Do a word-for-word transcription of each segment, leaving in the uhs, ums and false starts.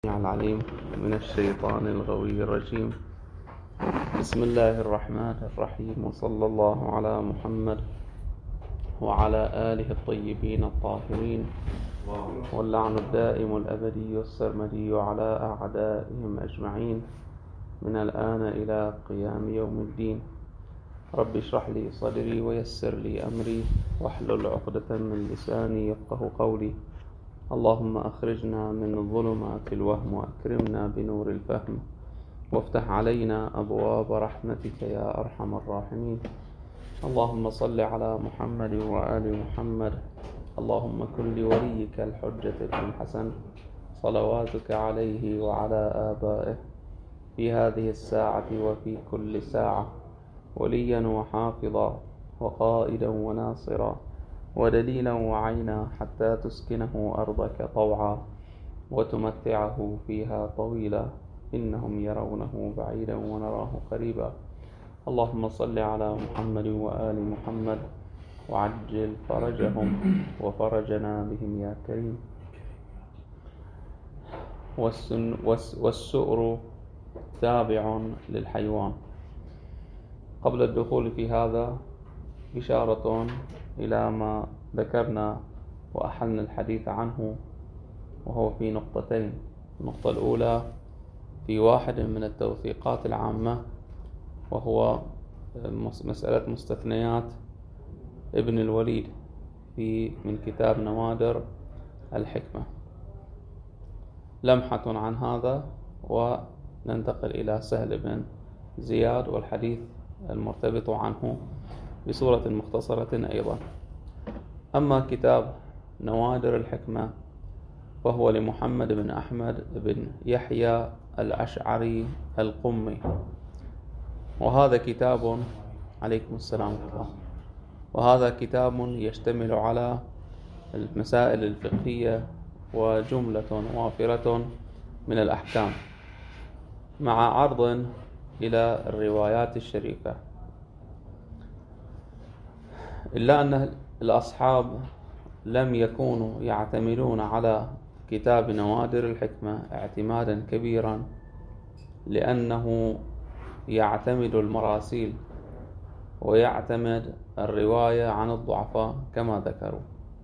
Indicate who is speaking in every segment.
Speaker 1: العليم من الشيطان الغوي الرجيم. بسم الله الرحمن الرحيم، وصلى الله على محمد وعلى آله الطيبين الطاهرين، واللعن الدائم الأبدي السرمدي على أعدائهم أجمعين من الآن إلى قيام يوم الدين. رب اشرح لي صدري ويسر لي أمري واحلل عقدة من لساني يفقه قولي. اللهم أخرجنا من ظلمات الوهم وأكرمنا بنور الفهم، وافتح علينا أبواب رحمتك يا أرحم الراحمين. اللهم صل على محمد وآل محمد. اللهم كن لوليك الحجة بن الحسن صلواتك عليه وعلى آبائه في هذه الساعة وفي كل ساعة وليا وحافظا وقائدا وناصرا ودليلا وعينا، حتى تسكنه أرضك طوعا وتمتعه فيها طويلا، إنهم يرونه بعيدا ونراه قريبا. اللهم صل على محمد وآل محمد وعجل فرجهم وفرجنا بهم يا كريم. والسؤر تابع للحيوان. قبل الدخول في هذا إشارة إلى ما ذكرنا وأحلنا الحديث عنه، وهو في نقطتين. النقطة الأولى في واحد من التوثيقات العامة، وهو مسألة مستثنيات ابن الوليد في من كتاب نوادر الحكمة. لمحة عن هذا وننتقل إلى سهل بن زياد والحديث المرتبط عنه بصورة مختصرة أيضا. أما كتاب نوادر الحكمة فهو لمحمد بن أحمد بن يحيى الأشعري القمي، وهذا كتاب عليكم السلام الله وهذا كتاب يشتمل على المسائل الفقهية وجملة وافرة من الأحكام، مع عرض إلى الروايات الشريفة. إلا أن الأصحاب لم يكونوا يعتمدون على كتاب نوادر الحكمة اعتمادا كبيرا، لأنه يعتمد المراسيل ويعتمد الرواية عن الضعفاء كما ذكروا.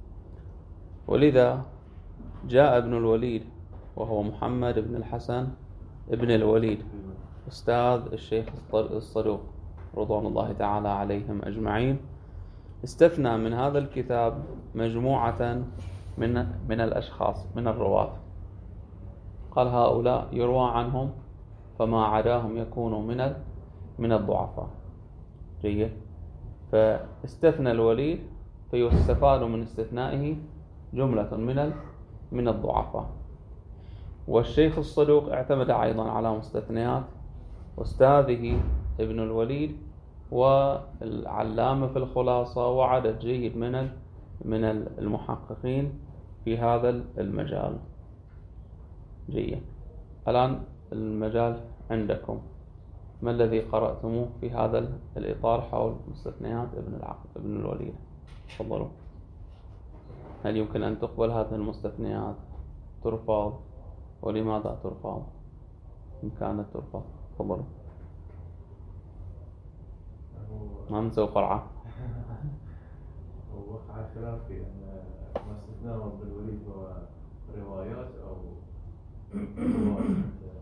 Speaker 1: ولذا جاء ابن الوليد، وهو محمد بن الحسن ابن الوليد أستاذ الشيخ الصدوق رضوان الله تعالى عليهم أجمعين، استثنى من هذا الكتاب مجموعة من من الأشخاص من الرواة، قال هؤلاء يروى عنهم فما عداهم يكون من من الضعفاء. جيد. فاستثنى الوليد فيستفاد من استثنائه جملة من من الضعفاء. والشيخ الصدوق اعتمد أيضا على مستثنيات أستاذه ابن الوليد والعلامة في الخلاصة وعدد جيد من من المحققين في هذا المجال. جيد. الآن المجال عندكم، ما الذي قرأتموه في هذا الإطار حول مستثنيات ابن العقل ابن الوليد؟ تفضلوا. هل يمكن أن تقبل هذه المستثنيات؟ ترفض؟ ولماذا ترفض إن كانت ترفض؟ تفضلوا. ما نسوي قرعة.
Speaker 2: ووقع خلاف في أن ما استثناه ابن الوليد هو روايات أو روايات،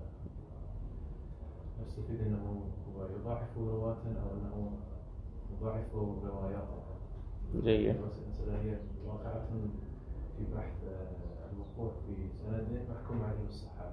Speaker 2: نستفيد أنه هو يضاعف رواة أو أنه يضاعف روايات.
Speaker 1: جيد.
Speaker 2: المسألة هي واقعة في بحث الوقوع في سند محكوم عليه بالصحة.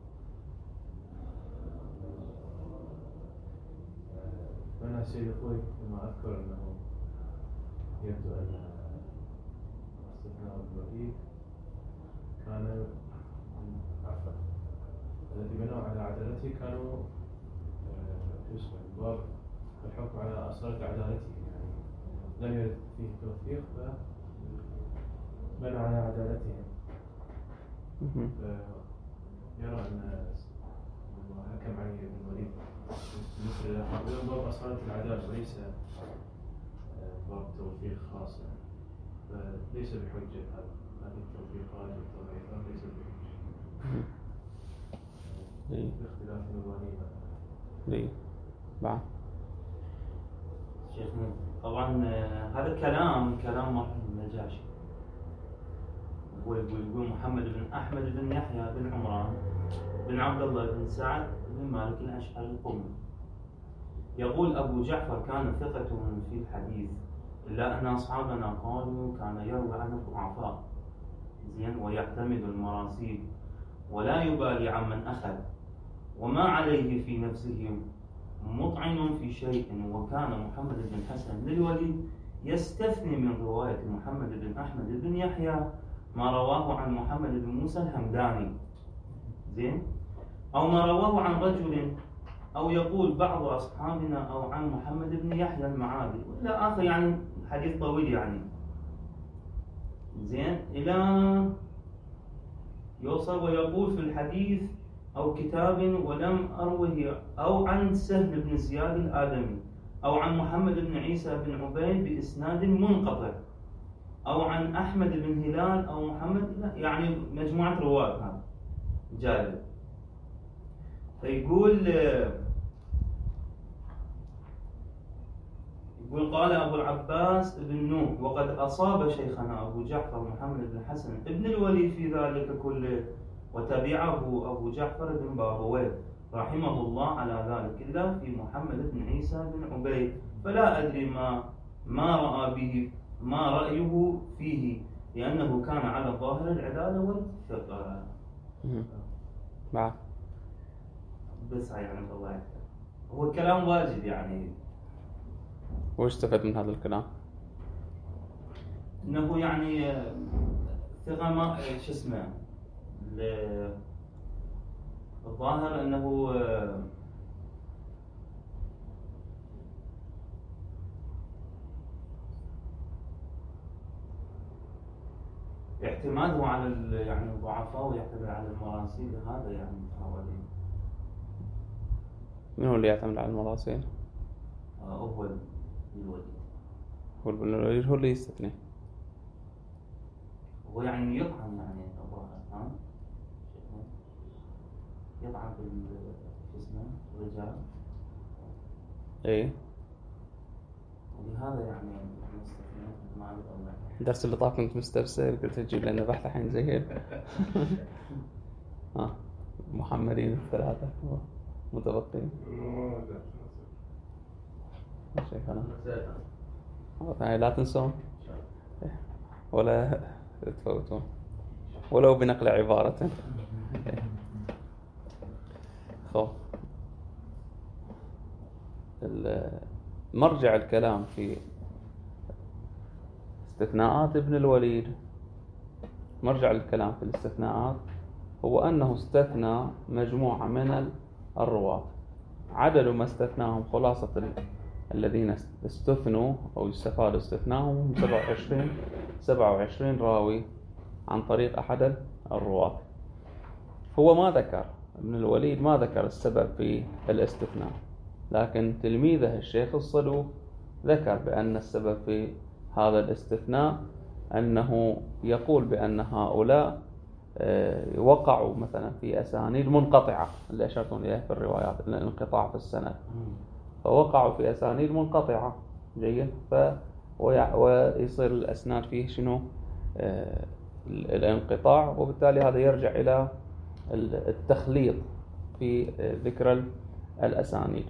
Speaker 2: فأنا سيد أخوي كما أذكر أنه يبدو أن استثناء الوليد كان عفوا الذي بنوا على عدالته كانوا في باب الحكم على أصالة عدالته، يعني لم يرد فيه توثيق فبنوا على عدالتهم. يرى أن حكم عليه ابن الوليد مثل باب أصالة العدالة وليس باب توثيق خاص، فليس بحجة هذه التوثيقات والتوثيقات ليس بحجة.
Speaker 1: إيه.
Speaker 2: باختلاف المباني.
Speaker 1: إيه. بعد
Speaker 3: شيخنا طبعا آه، هذا الكلام كلام مرحوم النجاشي. هو يقول يقول محمد بن احمد بن يحيى بن عمران بن عبد الله بن سعد بن مالك الاشعري القمي. يقول ابو جعفر كان ثقة في الحديث، الا ان اصحابنا قالوا كان يروي عن الضعفاء زين ويعتمد المراسيل ولا يبالي عمن اخذ، وما عليه في نفسه مطعن في شيء. وكان محمد بن حسن للوليد يستثني من رواية محمد بن أحمد بن يحيى ما رواه عن محمد بن موسى الهمداني زين، أو ما رواه عن رجل، أو يقول بعض أصحابنا أو عن محمد بن يحيى المعادي إلى آخر، يعني حديث طويل يعني زين، إلى يوصل ويقول في الحديث أو كتاب ولم أروه، أو عن سهل بن زياد الآدمي، أو عن محمد بن عيسى بن عبيد بإسناد منقطع، أو عن أحمد بن هلال أو محمد، يعني مجموعة رواة هذا جالب. فيقول يقول قال أبو العباس بن نوح وقد أصاب شيخنا أبو جعفر محمد بن حسن ابن الوليد في ذلك كله، وتبعه أبو جعفر بن بابويه رحمه الله على ذلك إلا في محمد بن عيسى بن عبيد، فلا أدري ما ما رأى به ما رأيه فيه، لأنه كان على ظاهر العدالة والثقة.
Speaker 1: بعد
Speaker 3: بس هاي يعني الله يحفظ. هو كلام واجد يعني.
Speaker 1: وش استفدت من هذا الكلام؟
Speaker 3: انه يعني ثقة ما شو اسمه الظاهر انه اعتماده على يعني الضعفاء ويعتمد على المراسيل، هذا يعني متعودين.
Speaker 1: من هو اللي يعتمد على المراسيل؟
Speaker 3: آه هو الوليد.
Speaker 1: هو الوليد هو اللي يستثني.
Speaker 3: هو يعني يطعن يعني الظاهر ها؟ يطعن بال شو اسمه الرجال.
Speaker 1: ايه.
Speaker 3: ولهذا يعني مستثنى ما عند الله.
Speaker 1: الدرس اللي طاف كنت مستفسر، قلت تجيب لنا بحث الحين زي هيك. ها محمدين الثلاثة متبقين. شيخنا هاي لا تنسون ولا تفوتون ولو بنقل عبارة. خو مرجع الكلام في استثناءات ابن الوليد، مرجع الكلام في الاستثناءات هو أنه استثنى مجموعة من الرواة، عدد ما استثناهم خلاصة الذين استثنوا أو يستفاد استثناهم سبعة وعشرين راوي عن طريق أحد الرواة. هو ما ذكر ابن الوليد ما ذكر السبب في الاستثناء، لكن تلميذه الشيخ الصدوق ذكر بأن السبب في هذا الاستثناء أنه يقول بأن هؤلاء وقعوا مثلا في أسانيد منقطعة اللي أشرتون إليه في الروايات، الانقطاع في السند، فوقعوا في أسانيد منقطعة جيد، ف ويصير الأسناد فيه شنو الانقطاع، وبالتالي هذا يرجع إلى التخليط في ذكر الأسانيد.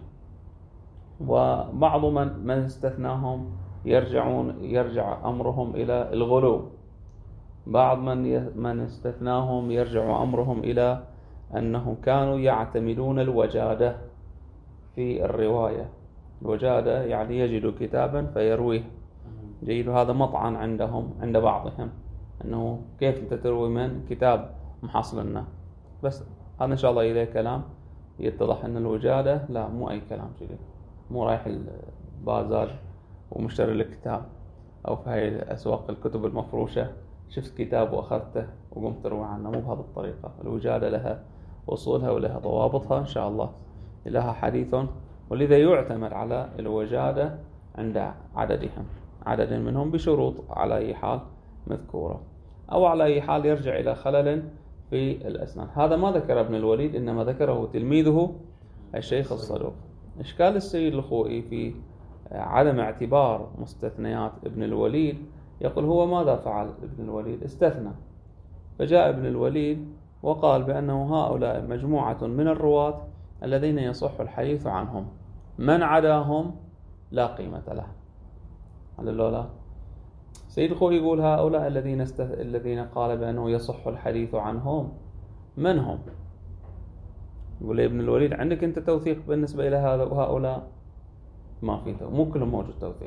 Speaker 1: وبعض من من استثناهم يرجعون يرجع أمرهم إلى الغلو، بعض من من استثناهم يرجع أمرهم إلى أنهم كانوا يعتمدون الوجادة في الرواية. الوجادة يعني يجد كتابا فيرويه جيد، هذا مطعن عندهم عند بعضهم، أنه كيف أنت تروي من كتاب محصل لنا. بس هذا إن شاء الله إليه كلام يتضح أن الوجادة لا مو أي كلام كذي، مو رايح البازار ومشتري الكتاب أو في هاي أسواق الكتب المفروشة شفت كتاب وأخذته وقمت تروي عنه، مو بهذه الطريقة. الوجادة لها أصولها ولها ضوابطها إن شاء الله، لها حديث، ولذا يعتمد على الوجادة عند عددهم، عدد منهم بشروط على أي حال مذكورة، أو على أي حال يرجع إلى خلل في في الأسنان. هذا ما ذكر ابن الوليد، إنما ذكره تلميذه الشيخ الصدوق. إشكال السيد الخوئي في عدم اعتبار مستثنيات ابن الوليد، يقول هو ماذا فعل ابن الوليد؟ استثنى، فجاء ابن الوليد وقال بأنه هؤلاء مجموعة من الرواة الذين يصح الحديث عنهم، من عداهم لا قيمة له. هل لا؟ سيد الخوئي يقول هؤلاء الذين استث... الذين قال بأنه يصح الحديث عنهم من هم؟ يقول ابن الوليد عندك أنت توثيق بالنسبة إلى هذا وهؤلاء؟ ما في توثيق، مو كلهم موجود توثيق.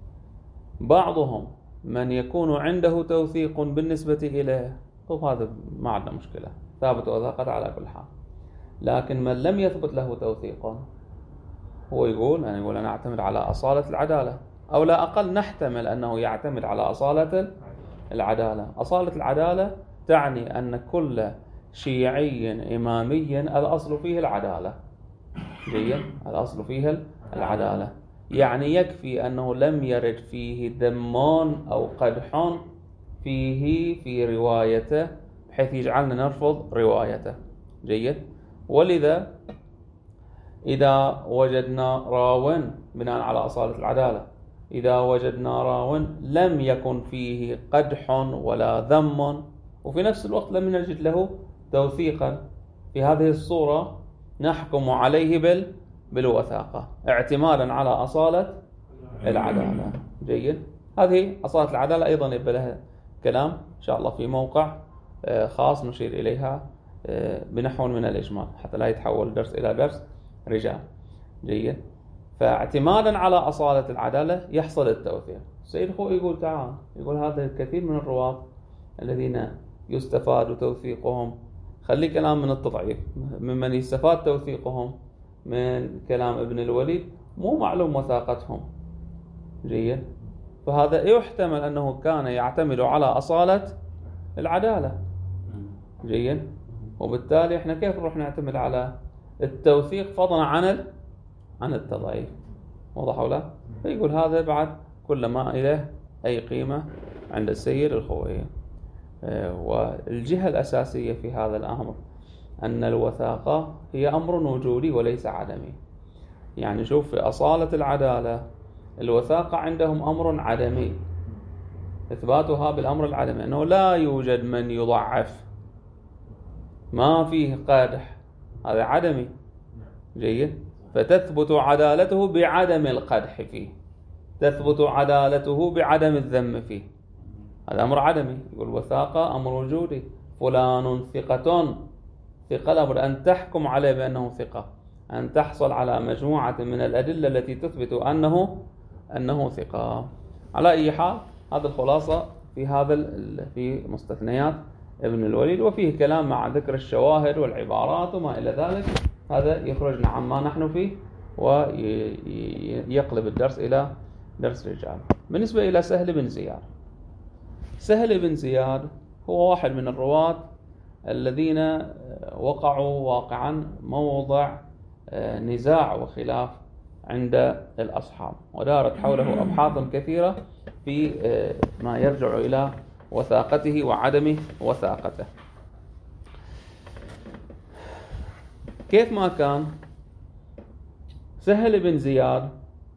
Speaker 1: بعضهم من يكون عنده توثيق بالنسبة إليه، طب هذا ما عندنا مشكلة، ثابت وثاقت على كل حال. لكن من لم يثبت له توثيق، هو يقول يعني يقول أنا أعتمد على أصالة العدالة، أو لا أقل نحتمل أنه يعتمد على أصالة العدالة. أصالة العدالة تعني أن كل شيعي إمامي الأصل فيه العدالة. جيد؟ الأصل فيه العدالة، يعني يكفي أنه لم يرد فيه دم أو قدح فيه في روايته بحيث يجعلنا نرفض روايته. جيد؟ ولذا إذا وجدنا راو بناء على أصالة العدالة، إذا وجدنا راو لم يكن فيه قدح ولا ذم وفي نفس الوقت لم نجد له توثيقا، في هذه الصورة نحكم عليه بال بالوثاقة اعتمادا على أصالة العدالة. جيد؟ هذه أصالة العدالة أيضا يبقى لها كلام إن شاء الله في موقع خاص نشير إليها بنحو من الإجمال حتى لا يتحول درس إلى درس رجال. جيد؟ فاعتمادا على أصالة العدالة يحصل التوثيق. السيد الخوئي يقول تعال، يقول هذا الكثير من الرواة الذين يستفاد توثيقهم، خلي كلام من التضعيف، ممن يستفاد توثيقهم من كلام ابن الوليد مو معلوم وثاقتهم. جيد؟ فهذا يحتمل أنه كان يعتمد على أصالة العدالة. جيد؟ وبالتالي احنا كيف نروح نعتمد على التوثيق فضلا عن عن التضعيف؟ واضح ولا؟ فيقول هذا بعد كل ما إليه أي قيمة عند السيد الخوئي. والجهة الأساسية في هذا الأمر أن الوثاقة هي أمر وجودي وليس عدمي. يعني شوف في أصالة العدالة الوثاقة عندهم أمر عدمي، إثباتها بالأمر العدمي أنه لا يوجد من يضعف، ما فيه قدح، هذا عدمي. جيد؟ فتثبت عدالته بعدم القدح فيه، تثبت عدالته بعدم الذم فيه، هذا أمر عدمي. يقول وثاقة أمر وجودي، فلان ثقة، ثقة لابد أن تحكم عليه بأنه ثقة، أن تحصل على مجموعة من الأدلة التي تثبت أنه أنه ثقة. على أي حال هذا الخلاصة في هذا في مستثنيات ابن الوليد، وفيه كلام مع ذكر الشواهد والعبارات وما إلى ذلك، هذا يخرجنا عما نحن فيه ويقلب الدرس إلى درس رجال. بالنسبة إلى سهل بن زياد، سهل بن زياد هو واحد من الرواة الذين وقعوا واقعا موضع نزاع وخلاف عند الأصحاب، ودارت حوله أبحاث كثيرة في ما يرجع إلى وثاقته وعدم وثاقته. كيف ما كان، سهل بن زياد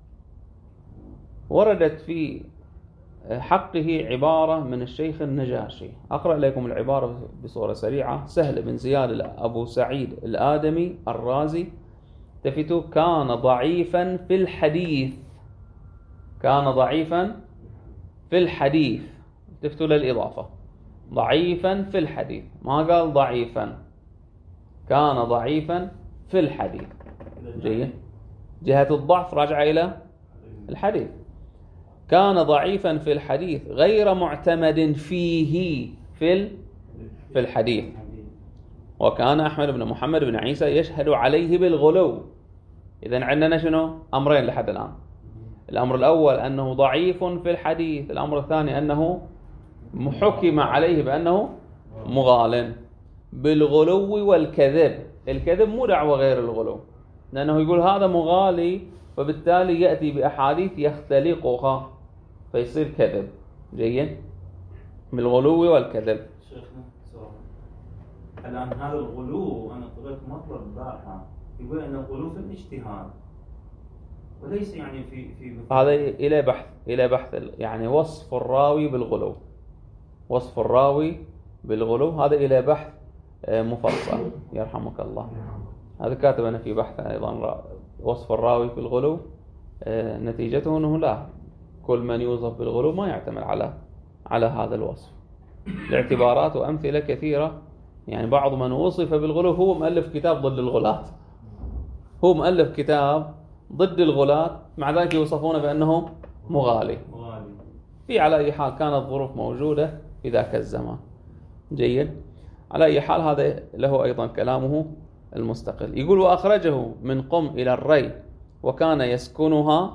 Speaker 1: وردت في حقه عبارة من الشيخ النجاشي، أقرأ لكم العبارة بصورة سريعة. سهل بن زياد أبو سعيد الآدمي الرازي تفتوا كان ضعيفا في الحديث، كان ضعيفا في الحديث، تفتوا للإضافة، ضعيفا في الحديث، ما قال ضعيفا، كان ضعيفا في الحديث. جيد؟ جهة الضعف راجعة إلى الحديث. كان ضعيفا في الحديث غير معتمد فيه في في الحديث. وكان أحمد بن محمد بن عيسى يشهد عليه بالغلو. إذن عندنا شنو؟ أمرين لحد الآن. الأمر الأول أنه ضعيف في الحديث، الأمر الثاني أنه محكم عليه بأنه مغال بالغلو والكذب. الكذب مو دعوة غير الغلو، لأنه يقول هذا مغالي فبالتالي يأتي بأحاديث يختلقها فيصير كذب. جيد؟ بالغلو والكذب.
Speaker 3: شيخنا سؤال، الآن هذا الغلو أنا قرأت مطلب البارحة يقول أن الغلو في الاجتهاد وليس يعني في في
Speaker 1: هذا إلى بحث إلى بحث يعني وصف الراوي بالغلو، وصف الراوي بالغلو هذا إلى بحث مفصل يرحمك الله. هذا كاتب أنا في بحث أيضا وصف الراوي بالغلو، نتيجته أنه لا، كل من يوصف بالغلو ما يعتمد على على هذا الوصف لاعتبارات وأمثلة كثيرة. يعني بعض من وصف بالغلو هو مؤلف كتاب ضد الغلاة، هو مؤلف كتاب ضد الغلاة، مع ذلك يوصفون بأنه مغالي. في على أي حال كانت ظروف موجودة في ذاك الزمان. جيد. على أي حال هذا له أيضا كلامه المستقل. يقول وأخرجه من قم إلى الري وكان يسكنها،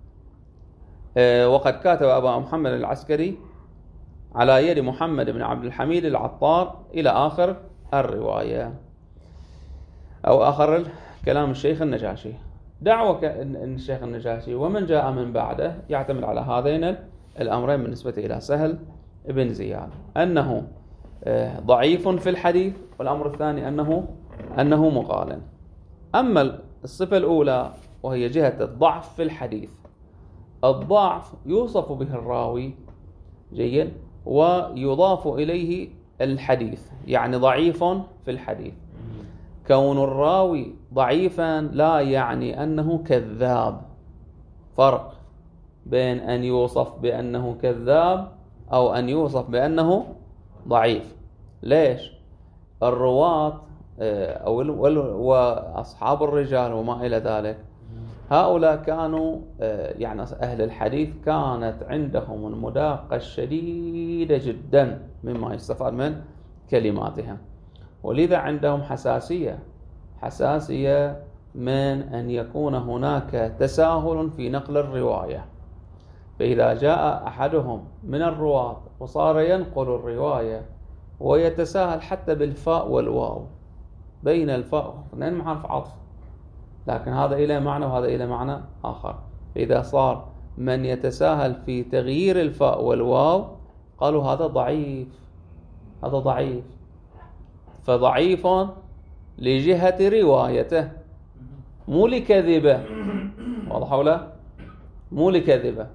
Speaker 1: وقد كاتب أبا محمد العسكري على يد محمد بن عبد الحميد العطار إلى آخر الرواية أو آخر كلام الشيخ النجاشي. دعوة الشيخ النجاشي ومن جاء من بعده يعتمد على هذين الأمرين بالنسبة إلى سهل بن زياد، أنه ضعيف في الحديث، والأمر الثاني أنه أنه مقال. أما الصفة الأولى وهي جهة الضعف في الحديث، الضعف يوصف به الراوي جيد ويضاف إليه الحديث، يعني ضعيف في الحديث. كون الراوي ضعيفا لا يعني أنه كذاب، فرق بين أن يوصف بأنه كذاب أو أن يوصف بأنه ضعيف. ليش؟ الرواة أو وأصحاب الرجال وما إلى ذلك، هؤلاء كانوا يعني أهل الحديث كانت عندهم المداقة الشديدة جدا مما يستفاد من كلماتها، ولذا عندهم حساسية حساسية من أن يكون هناك تساهل في نقل الرواية. فإذا جاء أحدهم من الرواة وصار ينقل الرواية ويتساهل حتى بالفاء والواو، بين الفاء اثنين مع حرف عطف، لكن هذا إلى معنى وهذا إلى معنى آخر. إذا صار من يتساهل في تغيير الفاء والواو قالوا هذا ضعيف، هذا ضعيف. فضعيف لجهة روايته مو لكذبه، واضح ولا مو لكذبه.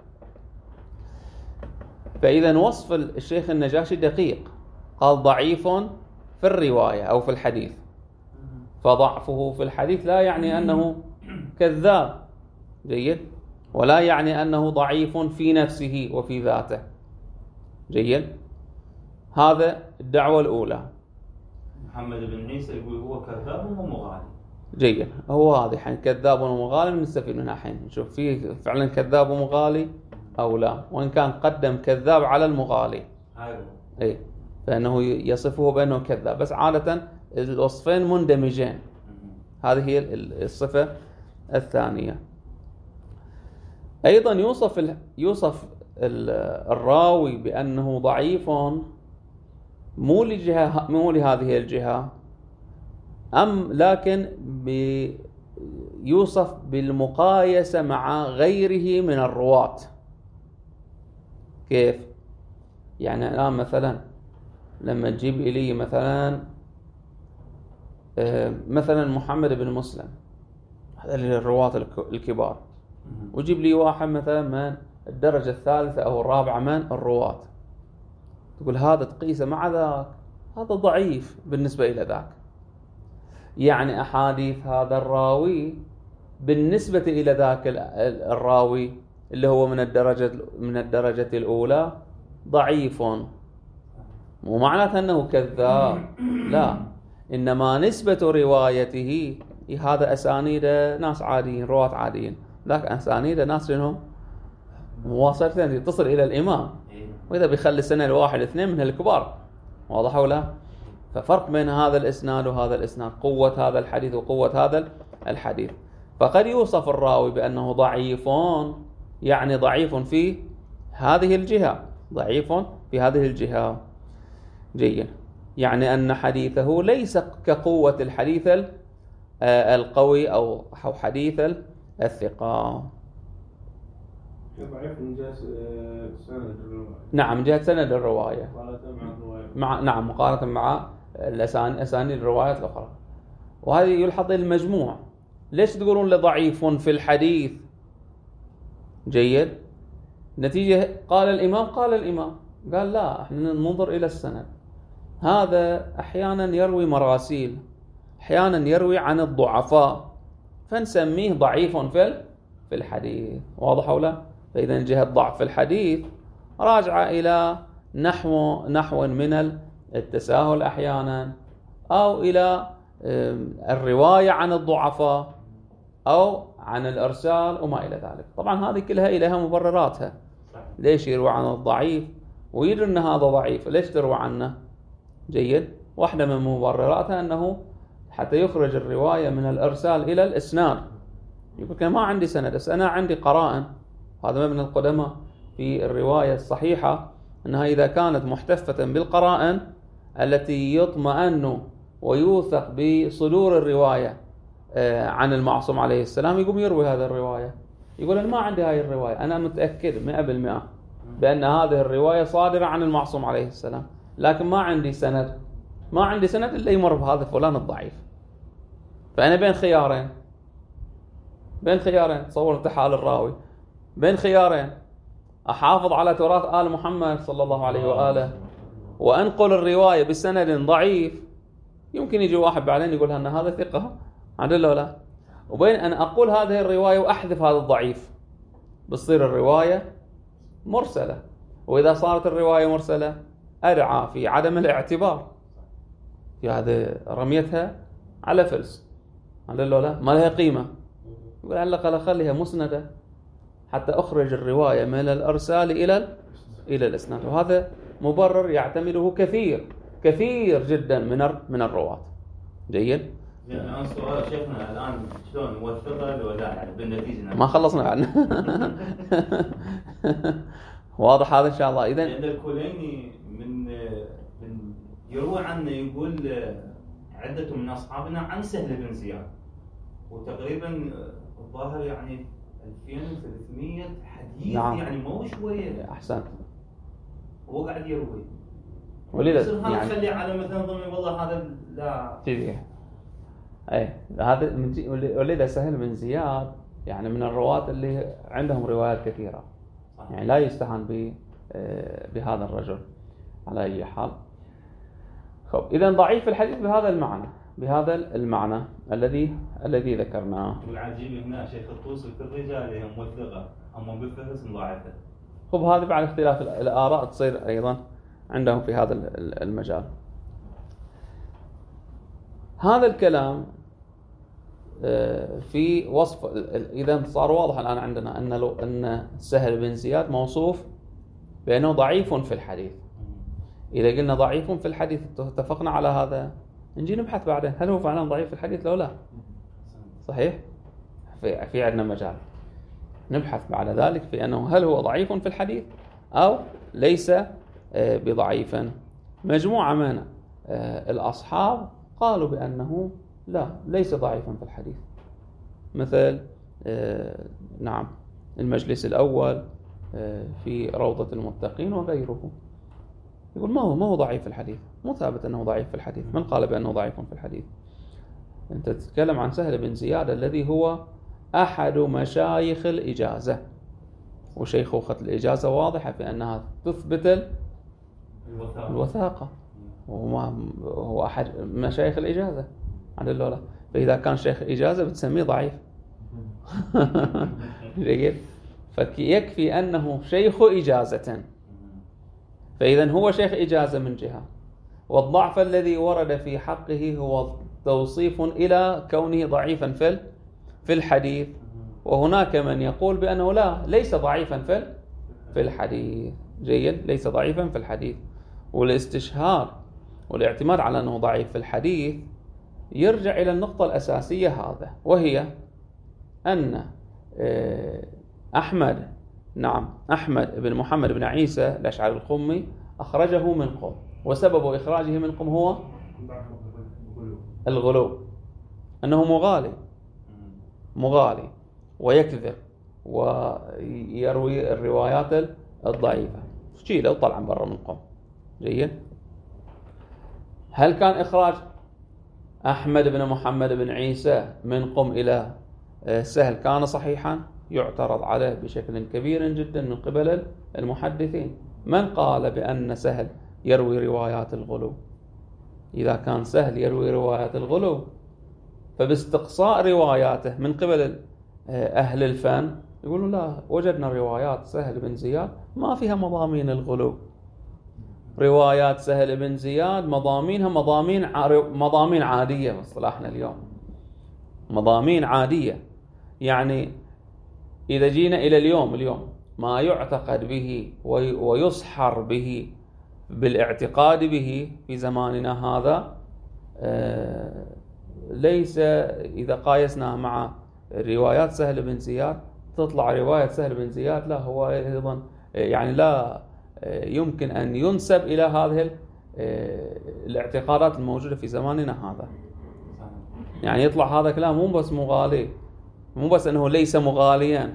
Speaker 1: فإذا وصف الشيخ النجاشي دقيق، قال ضعيف في الرواية أو في الحديث، فضعفه في الحديث لا يعني أنه كذاب جيد، ولا يعني أنه ضعيف في نفسه وفي ذاته جيد. هذا الدعوة الأولى.
Speaker 3: محمد بن عيسى يقول هو كذاب ومغالي.
Speaker 1: جيد، هو هذا حين كذاب ومغالي نستفيد منها حين نشوف فيه فعلا كذاب ومغالي أو لا، وإن كان قدم كذاب على المغالي
Speaker 3: أيوه
Speaker 1: أي فإنه يصفه بأنه كذاب، بس عادة الوصفين مندمجين. هذه هي الصفة الثانية. أيضا يوصف يوصف الراوي بأنه ضعيف مو لجهة مو لهذه الجهة، أم لكن يوصف بالمقايسة مع غيره من الرواة. كيف؟ يعني الآن مثلا لما تجيب إلي مثلا مثلا محمد بن مسلم، هذا الرواة الكبار، وجيب لي واحد مثلا من الدرجة الثالثة أو الرابعة من الرواة، تقول هذا تقيسه مع ذاك، هذا ضعيف بالنسبة إلى ذاك. يعني أحاديث هذا الراوي بالنسبة إلى ذاك الراوي اللي هو من الدرجة من الدرجة الأولى ضعيف، مو معناته أنه كذاب، لا، إنما نسبة روايته هذا أسانيد ناس عاديين، رواة عاديين، ذاك أسانيد ناس لهم مواصلة تصل إلى الإمام، وإذا بيخلي سنة الواحد اثنين من الكبار، واضح ولا؟ ففرق بين هذا الإسناد وهذا الإسناد، قوة هذا الحديث وقوة هذا الحديث. فقد يوصف الراوي بأنه ضعيف، يعني ضعيف في هذه الجهة، ضعيف في هذه الجهة جيد، يعني أن حديثه ليس كقوة الحديث القوي أو حديث الثقة.
Speaker 2: ضعيف من جهة سند الرواية.
Speaker 1: نعم، من جهة سند الرواية.
Speaker 2: مقارنة مع الرواية.
Speaker 1: مع نعم مقارنة مع الأسانيد الروايات الأخرى. وهذه يلحظ المجموع. ليش تقولون لضعيف في الحديث؟ جيد. نتيجة قال الإمام قال الإمام قال لا، احنا ننظر إلى السند. هذا أحيانا يروي مراسيل، أحيانا يروي عن الضعفاء، فنسميه ضعيف في في الحديث. واضح أو لا؟ فإذا جهة ضعف في الحديث راجعة إلى نحو نحو من التساهل أحيانا، أو إلى الرواية عن الضعفاء، أو عن الإرسال وما إلى ذلك. طبعا هذه كلها إليها مبرراتها. ليش يروى عن الضعيف ويدري أن هذا ضعيف، ليش تروى عنه؟ جيد. واحدة من مبرراتها أنه حتى يخرج الرواية من الإرسال إلى الإسناد. يقول أنا ما عندي سند، بس أنا عندي قرائن. هذا مبنى القدماء في الرواية الصحيحة، أنها إذا كانت محتفة بالقرائن التي يطمئن ويوثق بصدور الرواية عن المعصوم عليه السلام، يقوم يروي هذه الرواية. يقول أنا ما عندي هاي الرواية، أنا متأكد مئة بالمئة بأن هذه الرواية صادرة عن المعصوم عليه السلام، لكن ما عندي سند، ما عندي سند إلا يمر بهذا فلان الضعيف. فأنا بين خيارين، بين خيارين تصور انت حال الراوي، بين خيارين: أحافظ على تراث آل محمد صلى الله عليه وآله وأنقل الرواية بسند ضعيف، يمكن يجي واحد بعدين يقول أن هذا ثقة عدل ولا، وبين أن أقول هذه الرواية وأحذف هذا الضعيف، بتصير الرواية مرسلة. وإذا صارت الرواية مرسلة أرعى في عدم الاعتبار، في هذه رميتها على فلس عدل ولا، ما لها قيمة. يقول على الأقل أخليها مسندة حتى أخرج الرواية من الإرسال إلى إلى الإسناد. وهذا مبرر يعتمده كثير كثير جدا من من الرواة. جيد.
Speaker 3: الآن سؤال شيخنا، الآن شلون نوثقها لو لا يعني بالنتيجة
Speaker 1: ما خلصنا عنه. واضح هذا إن شاء الله. إذن
Speaker 3: لأن الكليني من من يروى عنه، يقول عدة من أصحابنا عن سهل بن زياد، وتقريبا الظاهر يعني ألفين وثلاثمئة حديث. نعم. يعني مو شوية.
Speaker 1: أحسنت.
Speaker 3: هو قاعد يروي
Speaker 1: ولذا
Speaker 3: يعني
Speaker 1: يعني
Speaker 3: خلي على مثلا ضمن والله هذا لا
Speaker 1: تبيه. أي هذا من ولذا سهل بن زياد يعني من الرواة اللي عندهم روايات كثيرة. صح. يعني لا يستهان ب بهذا الرجل على أي حال. خب إذا ضعيف الحديث بهذا المعنى، بهذا المعنى الذي الذي ذكرناه.
Speaker 3: والعجيب هنا شيخ الطوسي في الرجال هم موثقة، أما بالفهرس مضاعفة.
Speaker 1: خب هذه بعد اختلاف الآراء تصير أيضا عندهم في هذا المجال. هذا الكلام في وصف، إذا صار واضح الآن عندنا أن لو أن سهل بن زياد موصوف بأنه ضعيف في الحديث. إذا قلنا ضعيف في الحديث اتفقنا على هذا، نجي نبحث بعدين هل هو فعلا ضعيف في الحديث لو لا. صحيح؟ في في عندنا مجال نبحث بعد ذلك في أنه هل هو ضعيف في الحديث أو ليس بضعيف. مجموعة من الأصحاب قالوا بأنه لا، ليس ضعيفا في الحديث، مثل نعم المجلس الأول في روضة المتقين وغيره. يقول ما هو ما هو ضعيف في الحديث، مو ثابت أنه ضعيف في الحديث. من قال بأنه ضعيف في الحديث؟ أنت تتكلم عن سهل بن زياد الذي هو أحد مشايخ الإجازة، وشيخوخة الإجازة واضحة في أنها تثبت الوثاقة، وهو أحد مشايخ الإجازة عدل ولا. فإذا كان شيخ إجازة بتسميه ضعيف. جيد. فيكفي أنه شيخ إجازة، فإذا هو شيخ إجازة من جهة، والضعف الذي ورد في حقه هو توصيف إلى كونه ضعيفا في في الحديث. وهناك من يقول بأنه لا، ليس ضعيفا في في الحديث. جيد. ليس ضعيفا في الحديث. والاستشهار والاعتماد على أنه ضعيف في الحديث يرجع إلى النقطة الأساسية هذا، وهي أن أحمد نعم أحمد بن محمد بن عيسى الأشعري الخمي أخرجه من قم، وسبب إخراجه من قم هو الغلو، أنه مغالي مغالي ويكذب ويروي الروايات الضعيفة، شيله وطلع برا من قم. جيد. هل كان إخراج أحمد بن محمد بن عيسى من قم إلى سهل كان صحيحا؟ يعترض عليه بشكل كبير جدا من قبل المحدثين. من قال بأن سهل يروي روايات الغلو؟ إذا كان سهل يروي روايات الغلو فباستقصاء رواياته من قبل أهل الفن يقولوا لا، وجدنا روايات سهل بن زياد ما فيها مضامين الغلو. روايات سهل بن زياد مضامينها مضامين مضامين عادية باصطلاحنا اليوم، مضامين عادية. يعني إذا جينا إلى اليوم اليوم ما يعتقد به ويصحر به بالاعتقاد به في زماننا هذا ليس، إذا قايسناه مع روايات سهل بن زياد تطلع رواية سهل بن زياد لا هو أيضا يعني لا يمكن أن ينسب إلى هذه الاعتقادات الموجودة في زماننا هذا. يعني يطلع هذا كلام مو بس مغالي، مو بس أنه ليس مغاليا،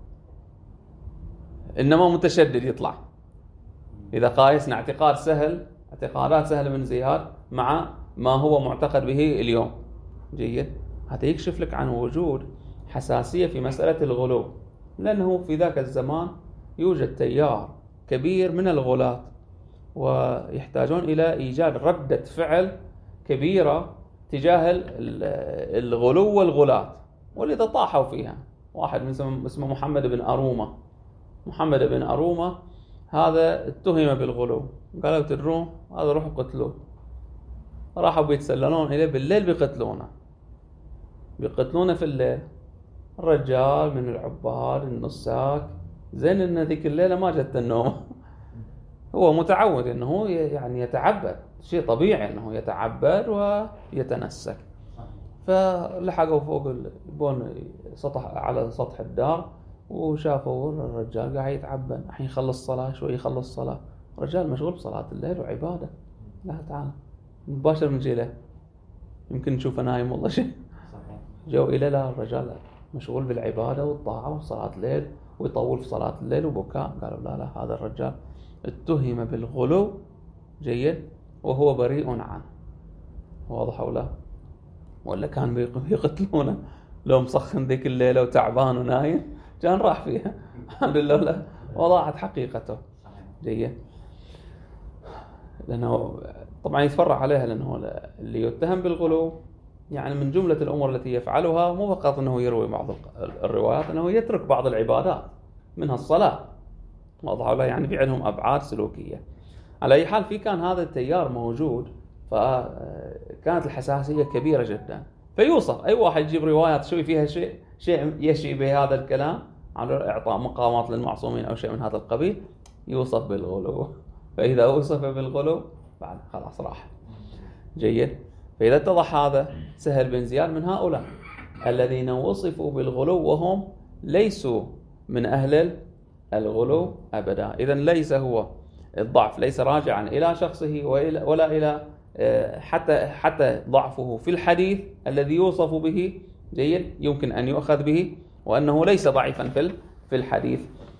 Speaker 1: إنما متشدد يطلع. إذا قايسنا اعتقاد سهل اعتقادات سهل بن زياد مع ما هو معتقد به اليوم، جيد، هذا يكشف لك عن وجود حساسية في مسألة الغلو، لأنه في ذاك الزمان يوجد تيار كبير من الغلاة ويحتاجون إلى إيجاد ردة فعل كبيرة تجاه الغلو والغلاة، ولذا طاحوا فيها. واحد اسمه محمد بن أرومة. محمد بن أرومة هذا اتهم بالغلو، قالوا تدرون هذا روحوا قتلوه. راحوا بيتسللون إليه بالليل بيقتلونه بيقتلونه في الليل. الرجال من العباد النساك، زين إن ذيك الليلة ما جت النوم. هو متعود إنه يعني يتعبد، شيء طبيعي إنه يتعبد ويتنسك. فلحقوا فوق البون سطح على سطح الدار وشافوا الرجال قاعد يتعبد، الحين يخلص صلاة شوي يخلص صلاة. الرجال مشغول بصلاة الليل وعبادة. لا تعال مباشر من جيله يمكن نشوفه نايم والله شيء. جو إلى لا الرجال مشغول بالعبادة والطاعة وصلاة الليل ويطول في صلاة الليل وبكاء. قالوا لا لا هذا الرجال اتهم بالغلو، جيد، وهو بريء عنه. واضح أو لا؟ ولا كان بيقتلونه لو مسخن ذيك الليلة وتعبان ونايم كان راح فيها. الحمد لله لا وضاعت حقيقته، جيد. لأنه طبعا يتفرع عليها، لأنه اللي يتهم بالغلو يعني من جملة الأمور التي يفعلها مو فقط أنه يروي بعض الروايات، أنه يترك بعض العبادات منها الصلاة. واضح ولا؟ يعني في عندهم أبعاد سلوكية. على أي حال في كان هذا التيار موجود، فكانت الحساسية كبيرة جدا. فيوصف أي واحد يجيب روايات شوي فيها شيء شيء يشي بهذا الكلام على إعطاء مقامات للمعصومين أو شيء من هذا القبيل، يوصف بالغلو. فإذا وصف بالغلو بعد خلاص راح، جيد. فإذا اتضح هذا سهل بن زياد من هؤلاء الذين وصفوا بالغلو وهم ليسوا من أهل الغلو أبدا. إذن ليس هو الضعف ليس راجعا إلى شخصه ولا إلى حتى حتى ضعفه في الحديث الذي يوصف به، جيد، يمكن أن يؤخذ به وأنه ليس ضعيفا في في الحديث.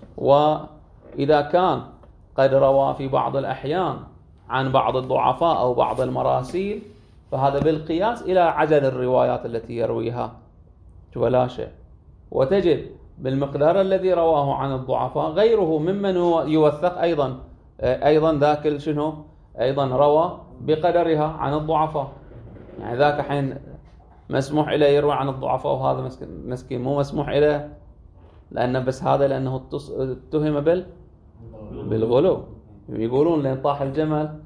Speaker 1: وإذا كان قد روى في بعض الأحيان عن بعض الضعفاء أو بعض المراسيل فهذا بالقياس إلى عدد الروايات التي يرويها ولا شيء. وتجد بالمقدار الذي رواه عن الضعفاء غيره ممن يوثق أيضا أيضا ذاك شنو أيضا روى بقدرها عن الضعفاء. يعني ذاك حين مسموح إليه يروي عن الضعفاء وهذا مسكين مو مسموح إليه، لأنه بس هذا لأنه اتهم بال بالغلو. يقولون لين طاح الجمل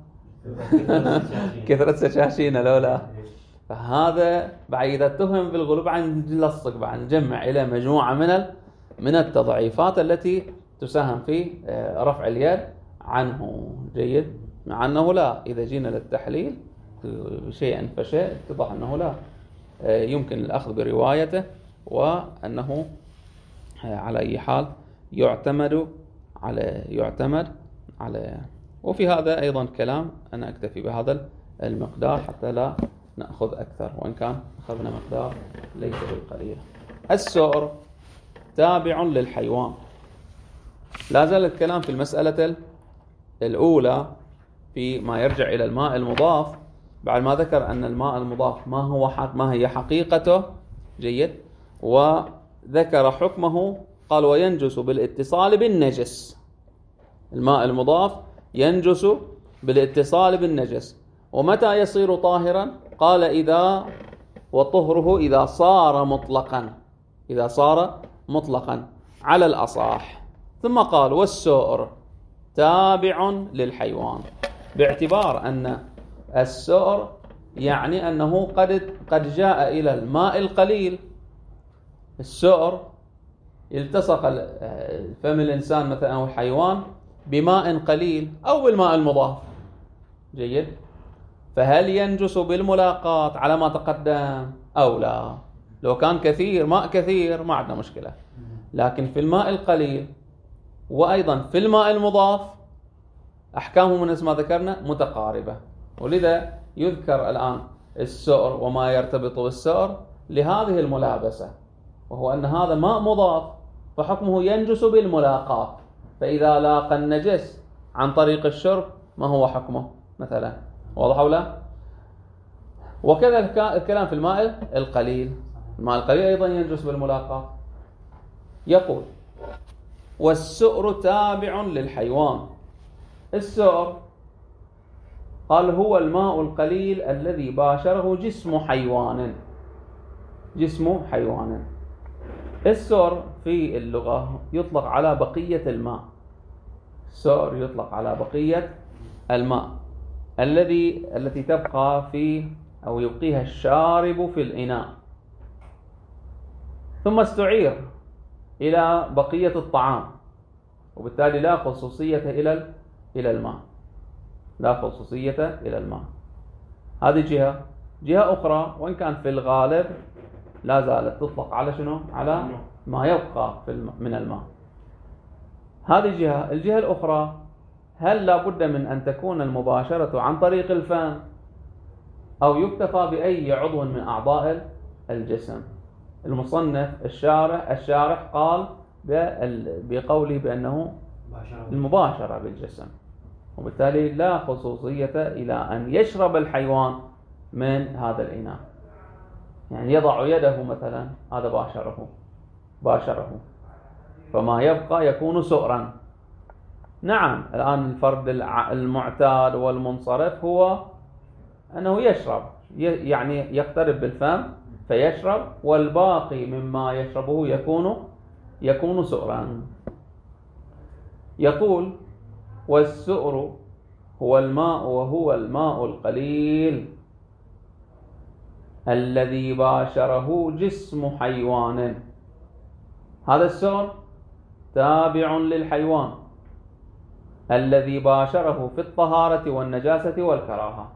Speaker 1: كثرة سشاشينه لولا. فهذا بعد إذا اتهم بالغلو بعد نلصق بعد نجمع إلى مجموعة من من التضعيفات التي تساهم في رفع اليد عنه، جيد. مع أنه لا، إذا جينا للتحليل شيئا فشيء اتضح أنه لا يمكن الأخذ بروايته، وأنه على أي حال يعتمد على يعتمد على. وفي هذا أيضا كلام، أنا أكتفي بهذا المقدار حتى لا نأخذ أكثر، وإن كان أخذنا مقدار ليس بالقليل. السؤر تابع للحيوان. لا زال الكلام في المسألة الأولى في ما يرجع إلى الماء المضاف، بعد ما ذكر أن الماء المضاف ما هو حق ما هي حقيقته، جيد، وذكر حكمه، قال وينجس بالاتصال بالنجس. الماء المضاف ينجس بالاتصال بالنجس. ومتى يصير طاهرا؟ قال إذا وطهره إذا صار مطلقا، إذا صار مطلقا على الأصح. ثم قال والسؤر تابع للحيوان، باعتبار أن السؤر يعني أنه قد قد جاء إلى الماء القليل. السؤر التصق فم الإنسان مثلا أو الحيوان بماء قليل أو بالماء المضاف، جيد، فهل ينجس بالملاقات على ما تقدم أو لا؟ لو كان كثير ماء كثير ما عندنا مشكلة، لكن في الماء القليل وأيضا في الماء المضاف أحكامه من ما ذكرنا متقاربة. ولذا يذكر الآن السؤر وما يرتبط بالسؤر لهذه الملابسة، وهو أن هذا ماء مضاف فحكمه ينجس بالملاقات. فإذا لاقى النجس عن طريق الشرب ما هو حكمه مثلا؟ واضح أو لا؟ وكذا الكلام في الماء القليل، الماء القليل أيضا ينجس بالملاقات. يقول والسؤر تابع للحيوان. السؤر قال هو الماء القليل الذي باشره جسم حيوان، جسم حيوان. السؤر في اللغة يطلق على بقية الماء، السؤر يطلق على بقية الماء الذي التي تبقى في أو يبقيها الشارب في الإناء، ثم استعير إلى بقية الطعام، وبالتالي لا خصوصية إلى إلى الماء، لا خصوصية إلى الماء. هذه جهة. جهة أخرى وإن كان في الغالب لا زالت تطلق على شنو؟ على ما يبقى في الم... من الماء. هذه جهة. الجهة الأخرى هل لا بد من أن تكون المباشرة عن طريق الفم أو يكتفى بأي عضو من أعضاء الجسم؟ المصنف الشارح الشارح قال بقوله بأنه المباشرة بالجسم، وبالتالي لا خصوصية إلى أن يشرب الحيوان من هذا الإناء. يعني يضع يده مثلا، هذا باشره باشره فما يبقى يكون سؤرا. نعم الآن الفرد المعتاد والمنصرف هو أنه يشرب، يعني يقترب بالفم فيشرب، والباقي مما يشربه يكون يكون سؤرا. يقول والسؤر هو الماء وهو الماء القليل الذي باشره جسم حيوان. هذا السؤر تابع للحيوان الذي باشره في الطهارة والنجاسة والكراهة،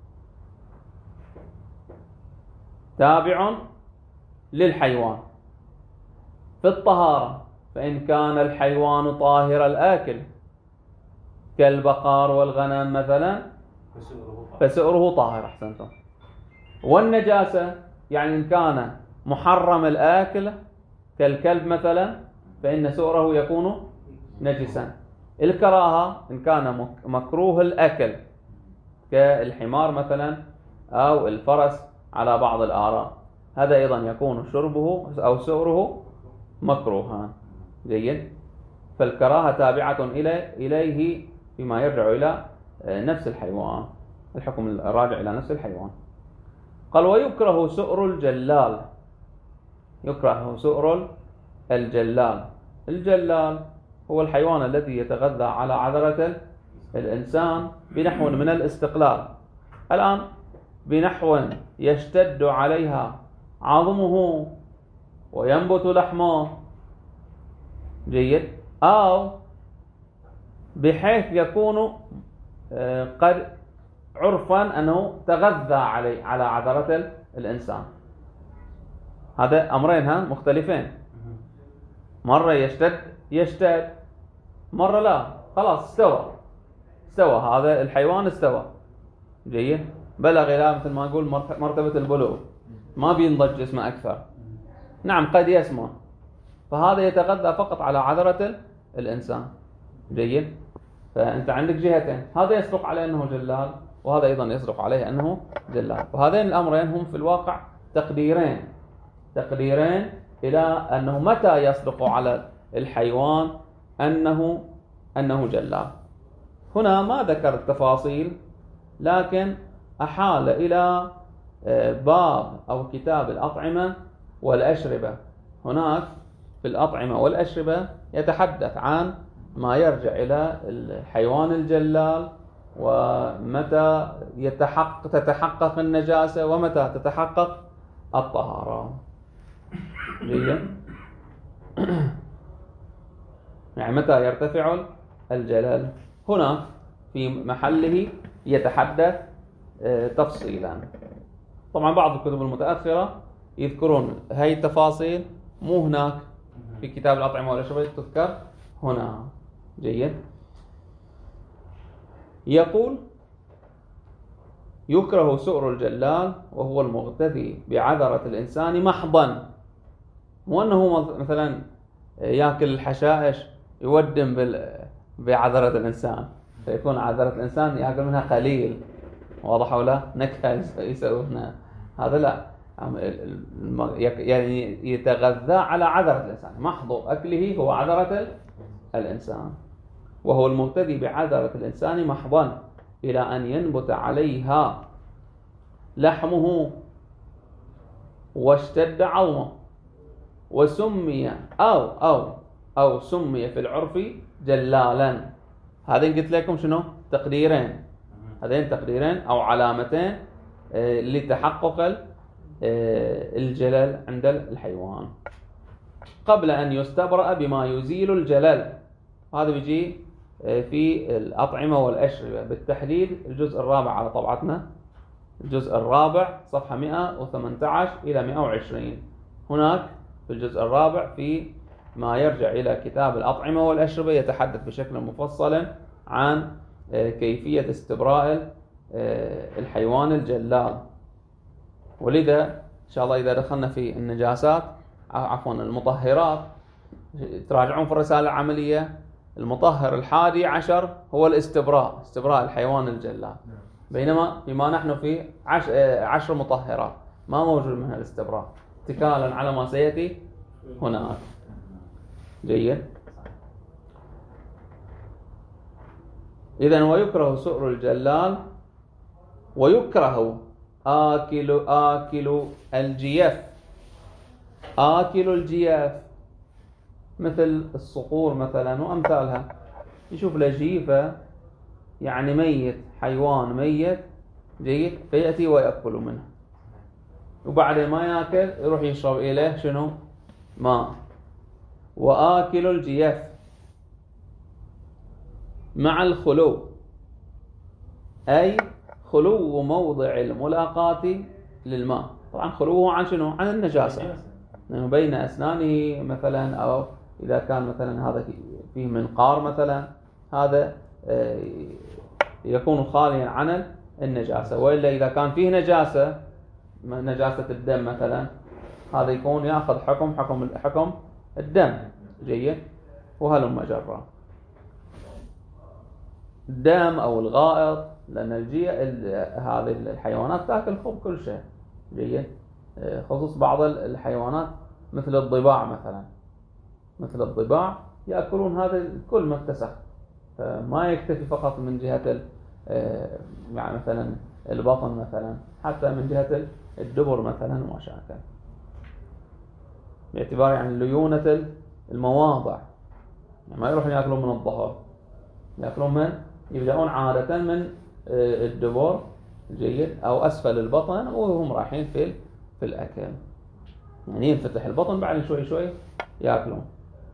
Speaker 1: تابع للحيوان في الطهارة، فإن كان الحيوان طاهر الآكل كالبقر والغنم مثلا فسؤره طاهر. أحسنتم. والنجاسة يعني إن كان محرم الآكل كالكلب مثلا فإن سؤره يكون نجسا. الكراهة إن كان مكروه الأكل كالحمار مثلا أو الفرس على بعض الآراء، هذا أيضا يكون شربه أو سؤره مكروها. جيد. فالكراهة تابعة إليه فيما يرجع إلى نفس الحيوان، الحكم الراجع إلى نفس الحيوان. قال ويكره سؤر الجلال. يكره سؤر الجلال. الجلال هو الحيوان الذي يتغذى على عذرة الإنسان بنحو من الاستقلال. الآن بنحو يشتد عليها عظمه وينبت لحمه، جيد، أو بحيث يكون قد عرفا أنه تغذى عليه على عذرة الإنسان. هذا أمرين ها مختلفين، مرة يشتد يشتد مرة لا، خلاص استوى استوى هذا الحيوان استوى، جيد، بلغ إلى مثل ما نقول مرتبة البلوغ، ما بينضج جسمه أكثر. نعم قد يسمع، فهذا يتغذى فقط على عذرة الإنسان، جيد. فأنت عندك جهتين، هذا يصدق على أنه جلال وهذا أيضا يصدق عليه أنه جلال. وهذين الأمرين هم في الواقع تقديرين تقديرين إلى أنه متى يصدق على الحيوان أنه أنه جلال. هنا ما ذكر التفاصيل، لكن أحال إلى باب أو كتاب الأطعمة والأشربة. هناك في الأطعمة والأشربة يتحدث عن ما يرجع إلى الحيوان الجلال، ومتى يتحقق تتحقق النجاسة ومتى تتحقق الطهارة. جيد. يعني متى يرتفع الجلال. هناك في محله يتحدث تفصيلا. طبعا بعض الكتب المتأخرة يذكرون هاي التفاصيل، مو هناك في كتاب الأطعمة والأشربة تذكر هنا. جيد. يقول: يكره سؤر الجلال وهو المغتذي بعذرة الإنسان محضا. مو أنه مثلا يأكل الحشائش يودم بعذرة الإنسان، فيكون عذرة الإنسان يأكل منها قليل، واضح ولا نكهة يسوونها، هذا لا، يعني يتغذى على عذرة الإنسان، محض أكله هو عذرة الإنسان. وهو المغتذي بعذرة الإنسان محضا إلى أن ينبت عليها لحمه واشتد عظمه، وسمي أو أو أو سمي في العرف جلالا. هذين قلت لكم شنو؟ تقديرين، هذين تقديرين أو علامتين لتحقق الجلال عند الحيوان قبل أن يستبرأ بما يزيل الجلال. هذا بيجي في الأطعمة والأشربة بالتحديد، الجزء الرابع على طبعتنا، الجزء الرابع صفحة مئة وثمانية عشر إلى مئة وعشرين. هناك في الجزء الرابع في ما يرجع إلى كتاب الأطعمة والأشربة يتحدث بشكل مفصل عن كيفية استبراء الحيوان الجلال. ولذا إن شاء الله إذا دخلنا في النجاسات عفوا المطهرات تراجعون في الرسالة العملية، المطهر الحادي عشر هو الاستبراء، استبراء الحيوان الجلال، بينما فيما نحن في عشر مطهرات ما موجود منها الاستبراء، اتكالا على ما سيأتي هناك. جيد. إذن ويكره سؤر الجلال، ويكره آكل آكل الجيف. آكل الجيف مثل الصقور مثلا وأمثالها، يشوف له جيفة يعني ميت، حيوان ميت، جيد، فيأتي ويأكل منه، وبعد ما يأكل يروح يشرب إليه شنو؟ ماء. وآكل الجيف مع الخلو، أي خلو موضع الملاقاة للماء. طبعا خلوه عن شنو؟ عن النجاسة، لأنه بين أسنانه مثلا، أو إذا كان مثلا هذا فيه منقار مثلا، هذا يكون خاليا عن النجاسة. وإلا إذا كان فيه نجاسة، نجاسة الدم مثلا، هذا يكون يأخذ حكم حكم حكم الدم. جيد. وهلم جرا الدم أو الغائط، لأن الجي هذه الحيوانات تأكل خب كل شيء. جيد. خصوص بعض الحيوانات مثل الضباع مثلا، مثل الضباع يأكلون هذا كل ما اتسخ، ما يكتفي فقط من جهة يعني مثلا البطن مثلا، حتى من جهة الدبر مثلا وما شابه، باعتبار يعني ليونة المواضع. يعني ما يروحون يأكلون من الظهر، يأكلون من يبدأون عادة من الدبر. جيد. أو أسفل البطن وهم رايحين في في الأكل، يعني ينفتح البطن بعد شوي شوي يأكلون.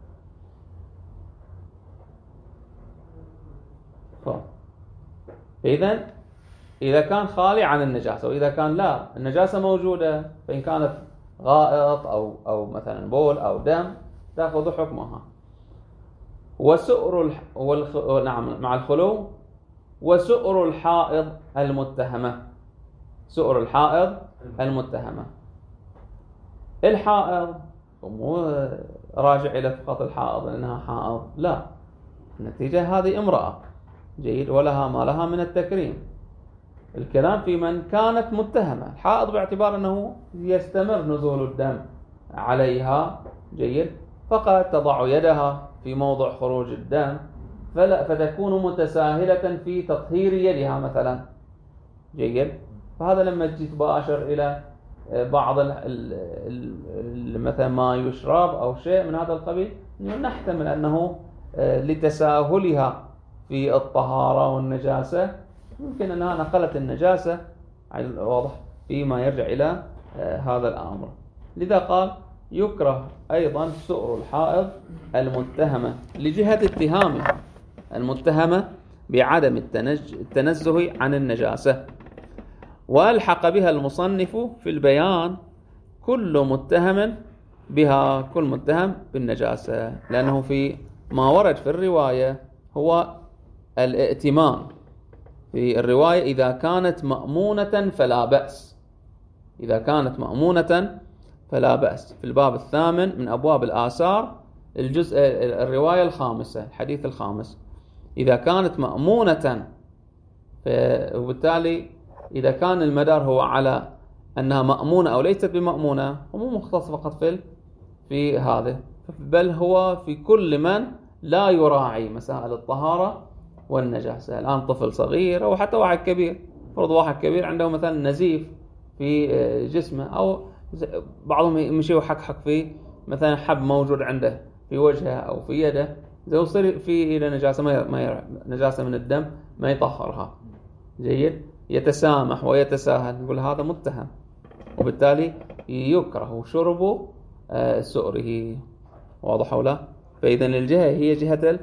Speaker 1: إذن إذا كان خالي عن النجاسة، وإذا كان لا النجاسة موجودة، فإن كانت غائط أو أو مثلا بول أو دم تأخذ حكمها. وسؤر الح... والخ... نعم مع الخلو. وسؤر الحائض المتهمة، سؤر الحائض المتهمة. الحائض مو راجع إلى فقط الحائض لأنها حائض، لا، النتيجة هذه امرأة. جيد. ولها ما لها من التكريم. الكلام في من كانت متهمة. الحائض باعتبار أنه يستمر نزول الدم عليها، جيد، فقد تضع يدها في موضع خروج الدم فلا فتكون متساهلة في تطهير يدها مثلا، جيد. فهذا لما تجي تباشر إلى بعض ال ال مثلا ما يشرب أو شيء من هذا القبيل، نحتمل أنه لتساهلها في الطهارة والنجاسة يمكن أنها نقلت النجاسة، واضح، فيما يرجع إلى هذا الأمر. لذا قال يكره أيضا سؤر الحائض المتهمة لجهة اتهامها، المتهمة بعدم التنزه عن النجاسة. وألحق بها المصنف في البيان كل متهم بها، كل متهم بالنجاسة، لأنه في ما ورد في الرواية هو الائتمان في الرواية إذا كانت مأمونة فلا بأس، إذا كانت مأمونة فلا بأس. في الباب الثامن من أبواب الآثار الجزء الرواية الخامسة الحديث الخامس، إذا كانت مأمونة، وبالتالي إذا كان المدار هو على أنها مأمونة أو ليست بمأمونة، ومو مختص فقط في في هذا، بل هو في كل من لا يراعي مسائل الطهارة والنجاسة. الآن طفل صغير أو حتى واحد كبير، فرض واحد كبير عنده مثلا نزيف في جسمه، أو بعضهم يمشي وحكحك في مثلا حب موجود عنده في وجهه أو في يده، إذا يصير في إلى نجاسة ما نجاسة من الدم ما يطهرها، جيد، يتسامح ويتساهل، نقول هذا متهم، وبالتالي يكره شرب سؤره، واضح ولا؟ فإذا الجهة هي جهة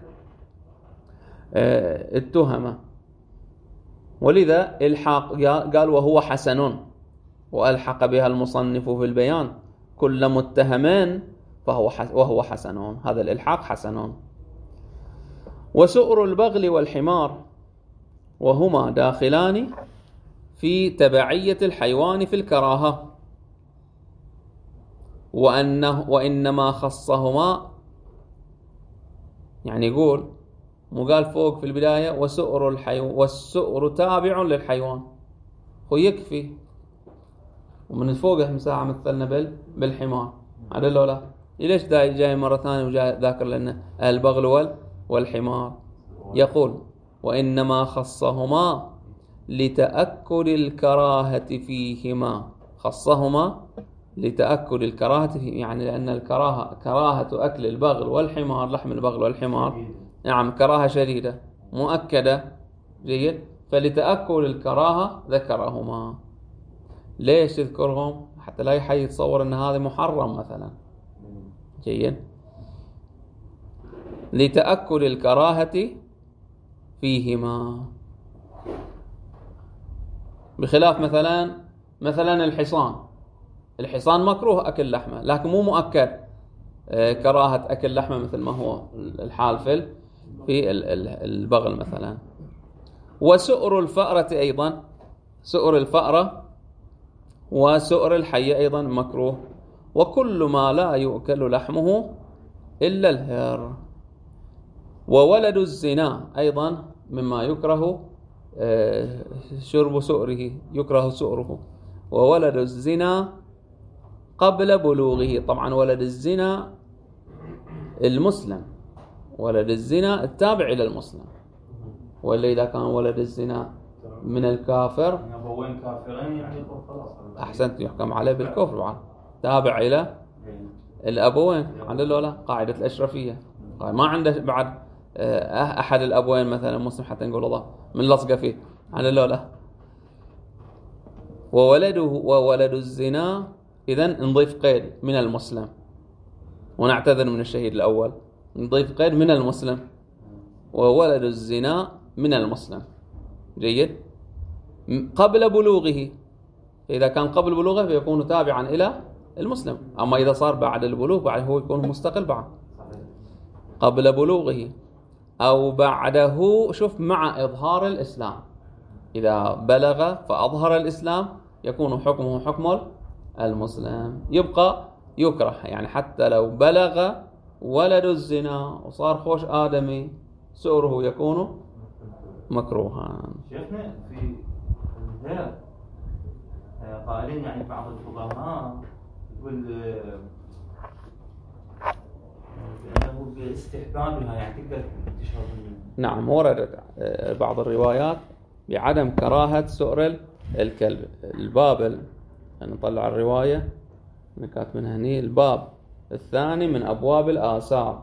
Speaker 1: التهمة. ولذا الحاق قال وهو حسن، وألحق بها المصنف في البيان كل متهمين فهو وهو حسن، هذا الإلحاق حسن. وسؤر البغل والحمار وهما داخلان في تبعية الحيوان في الكراهة، وأنه وإنما خصهما، يعني يقول مو قال فوق في البداية وسؤر الحيوان والسؤر تابع للحيوان، هو يكفي، ومن فوقه مساحة مثلنا بالحمار على لولا، ليش جاي جاي مرة ثانية وجاي ذاكر لنا البغل والحمار؟ يقول وإنما خصهما لتأكد الكراهة فيهما، خصهما لتأكد الكراهة فيه، يعني لأن الكراهة كراهة أكل البغل والحمار، لحم البغل والحمار، نعم كراهة شديدة مؤكدة، جيد، فلتأكد الكراهة ذكرهما. ليش يذكرهم؟ حتى لا يحي يتصور أن هذا محرم مثلا، جيد، لتأكد الكراهة فيهما، بخلاف مثلا مثلا الحصان، الحصان مكروه أكل لحمه لكن مو مؤكد كراهة أكل لحمه مثل ما هو الحال في في البغل مثلا. وسؤر الفأرة أيضا، سؤر الفأرة وسؤر الحية أيضا مكروه. وكل ما لا يؤكل لحمه إلا الهر. وولد الزنا أيضا مما يكره شرب سؤره، يكره سؤره. وولد الزنا قبل بلوغه، طبعا ولد الزنا المسلم، ولد الزنا التابع إلى المسلم، ولا إذا كان ولد الزنا من الكافر
Speaker 3: أبوين كافرين يعني خلاص
Speaker 1: أحسنت يحكم عليه بالكفر، بعد تابع إلى الأبوين على الأولى قاعدة الأشرفية، ما عنده بعد أحد الأبوين مثلا مسلم حتى نقول الله من لصقه فيه على الأولى. وولده وولد الزنا إذن نضيف قيد من المسلم، ونعتذر من الشهيد الأول، نضيف قيد من المسلم، وولد الزنا من المسلم، جيد، قبل بلوغه. إذا كان قبل بلوغه فيكون تابعا إلى المسلم، أما إذا صار بعد البلوغ بعد هو يكون مستقل بعد. قبل بلوغه أو بعده، شوف، مع إظهار الإسلام، إذا بلغ فأظهر الإسلام يكون حكمه حكم المسلم، يبقى يكره، يعني حتى لو بلغ ولد الزنا وصار خوش آدمي سؤره يكون مكروها.
Speaker 3: شيخنا في هي قائلين يعني بعض الفقهاء يقول آه، بأنه باستحبابها يعني تقدر تشرب.
Speaker 1: نعم، وردت آه، بعض الروايات بعدم كراهة سؤر الكلب. الباب نطلع الرواية نكات من هني، الباب الثاني من أبواب الآثار،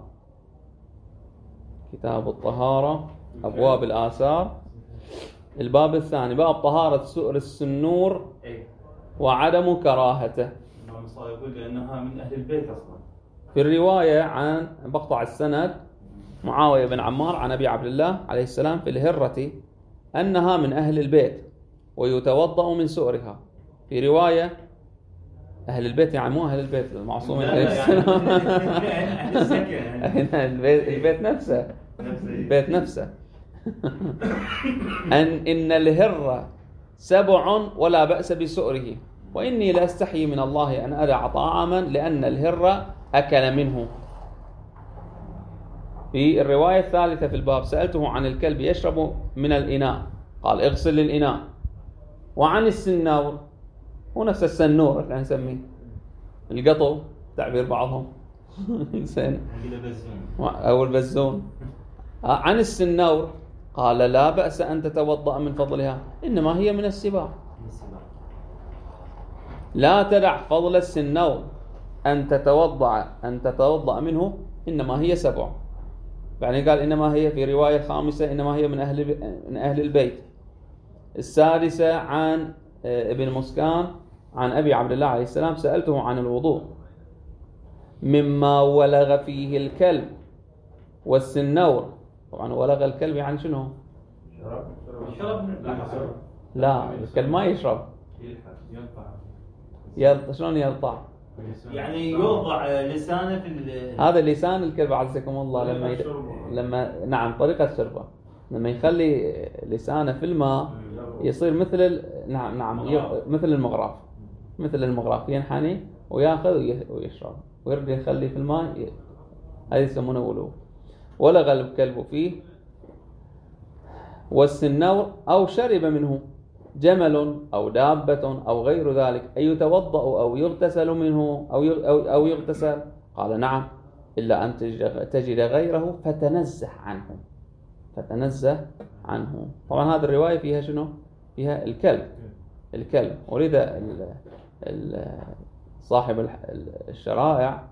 Speaker 1: كتاب الطهارة أبواب الآثار، الباب الثاني باب طهارة سؤر السنور
Speaker 3: إيه.
Speaker 1: وعدم كراهته.
Speaker 3: الإمام الصادق يقول لأنها من أهل البيت أصلا.
Speaker 1: في الرواية عن بقطع السند معاوية بن عمار عن أبي عبد الله عليه السلام في الهرة أنها من أهل البيت ويتوضأ من سؤرها. في رواية أهل البيت يعني مو أهل البيت المعصومين عليه السلام،
Speaker 3: أهل السكن يعني.
Speaker 1: البيت, البيت نفسه البيت نفسه أن إن الهر سبع ولا بأس بسؤره وإني لا أستحي من الله أن أدع طعاما لأن الهر أكل منه. في الرواية الثالثة في الباب سألته عن الكلب يشرب من الإناء قال اغسل الإناء. وعن السنور هو نفس السنور اللي نسميه القطو تعبير بعضهم أو البزون. عن السنور قال لا بأس أن تتوضأ من فضلها إنما هي من السباع. لا تدع فضل السنور أن تتوضأ أن تتوضأ منه إنما هي سبع. يعني قال إنما هي في رواية خامسة إنما هي من أهل من أهل البيت. السادسة عن ابن مسكان عن أبي عبد الله عليه السلام سألته عن الوضوء مما ولغ فيه الكلب والسنور. طبعا ولغ الكلب يعني شنو؟
Speaker 2: شرب.
Speaker 1: لا الكلب ما يشرب،
Speaker 2: يلطع.
Speaker 1: يلطع. شلون يلطع؟
Speaker 3: يعني يوضع لسانه في
Speaker 1: هذا لسان الكلب عزكم الله لما ي... لما نعم طريقة شربه لما يخلي لسانه في الماء يصير مثل ال... نعم نعم ي... مثل المغراف مثل المغراف ينحني وياخذ ويشرب ويرد يخلي في الماء ي... هذا يسمونه ولوغ. ولغ الكلب فيه والسنور أو شرب منه جمل أو دابة أو غير ذلك أي يتوضأ أو يغتسل منه أو أو يغتسل قال نعم إلا أن تجد غيره فتنزه عنه فتنزه عنه. طبعا هذه الرواية فيها شنو؟ فيها الكلب الكلب ولذا صاحب الشرائع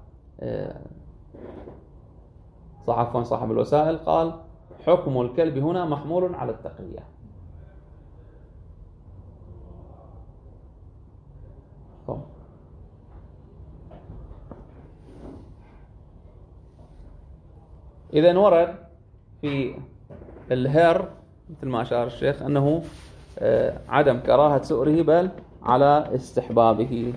Speaker 1: صاحب صاحب الوسائل قال حكم الكلب هنا محمول على التقية. إذن ورد في الهر مثل ما أشار الشيخ أنه عدم كراهة سؤره بل على استحبابه.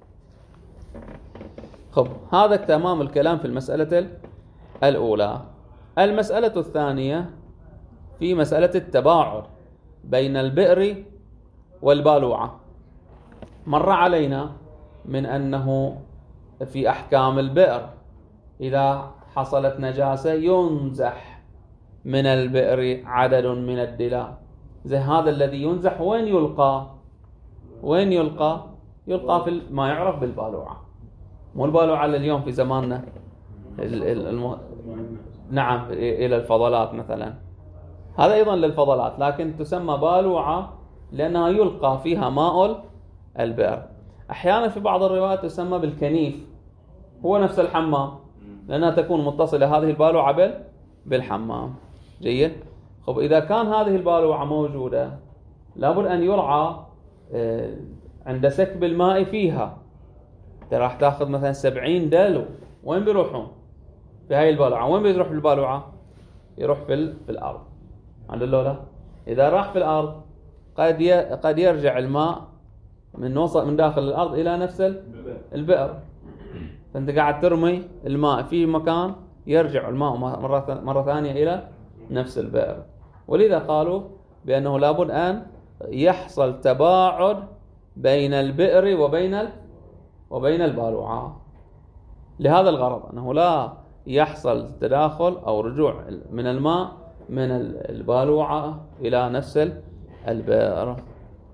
Speaker 1: خب هذا تمام الكلام في المسألة الأولى. المسألة الثانية في مسألة التباعد بين البئر والبالوعة. مر علينا من أنه في أحكام البئر إذا حصلت نجاسة ينزح من البئر عدد من الدلاء. زي هذا الذي ينزح وين يلقى؟ وين يلقى؟ يلقى في ما يعرف بالبالوعة. مو البالوعة اليوم في زماننا الم... نعم إلى الفضلات مثلا، هذا أيضا للفضلات لكن تسمى بالوعة لأنها يلقى فيها ماء البئر. أحيانا في بعض الروايات تسمى بالكنيف، هو نفس الحمام لأنها تكون متصلة هذه البالوعة بالحمام. جيد. خب إذا كان هذه البالوعة موجودة لابد أن يرعى عند سكب الماء فيها. راح تأخذ مثلا سبعين دلو، وين بيروحون؟ في هاي البالوعة. وين بيروح البالوعة؟ يروح في في الأرض. عند اللولة إذا راح في الأرض قد قد يرجع الماء من وسط من داخل الأرض إلى نفس البئر، فأنت قاعد ترمي الماء في مكان يرجع الماء مرة مرة ثانية إلى نفس البئر. ولذا قالوا بأنه لابد أن يحصل تباعد بين البئر وبين وبين البالوعة لهذا الغرض، أنه لا يحصل تداخل أو رجوع من الماء من البالوعة إلى نفس البئر.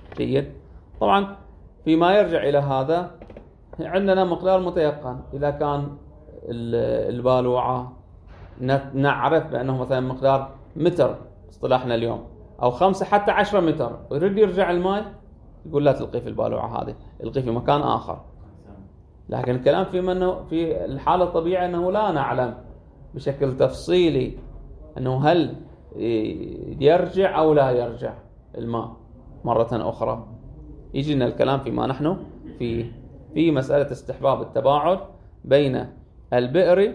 Speaker 1: جيد. طبعا فيما يرجع إلى هذا عندنا مقدار متيقن. إذا كان البالوعة نعرف بأنه مثلا مقدار متر اصطلاحنا اليوم أو خمسة حتى عشرة متر، ويريد يرجع الماء يقول لا تلقي في البالوعة هذه، القي في مكان آخر. لكن الكلام في منه في الحالة الطبيعية أنه لا نعلم بشكل تفصيلي أنه هل يرجع أو لا يرجع الماء مرة أخرى. يجينا الكلام فيما نحن في في مسألة استحباب التباعد بين البئر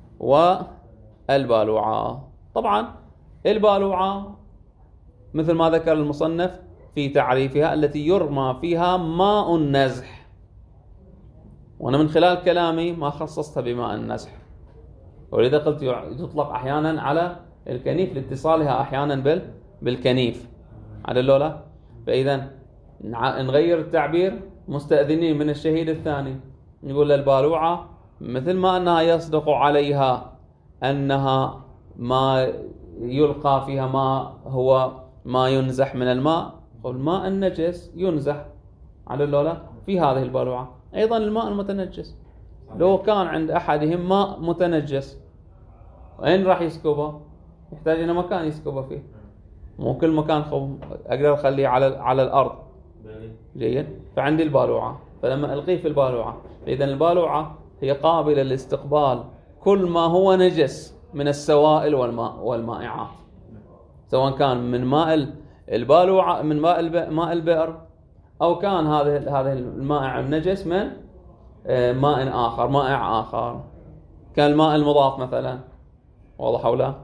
Speaker 1: والبالوعة. طبعا البالوعة مثل ما ذكر المصنف في تعريفها التي يرمى فيها ماء النزح، وأنا من خلال كلامي ما خصصتها بماء النزح، ولذا قلت يطلق أحيانا على الكنيف لاتصالها أحيانا بالكنيف على اللولة. فإذا نغير التعبير مستأذنين من الشهيد الثاني، نقول البالوعة مثل ما أنها يصدق عليها أنها ما يلقى فيها ما هو ما ينزح من الماء، الماء النجس ينزح على اللولة في هذه البالوعة. أيضا الماء المتنجس لو كان عند أحدهم ماء متنجس وين راح يسكبه؟ يحتاج إلى مكان يسكبه فيه، مو كل مكان أقدر أخليه على على الأرض. جيد. فعندي البالوعة، فلما ألقيه في البالوعة، إذن البالوعة هي قابلة لاستقبال كل ما هو نجس من السوائل والماء والمائعات، سواء كان من ماء البالوعة من ماء ماء البئر، أو كان هذا هذا المائع النجس من ماء آخر مائع آخر كالماء المضاف مثلا. واضح أو لا؟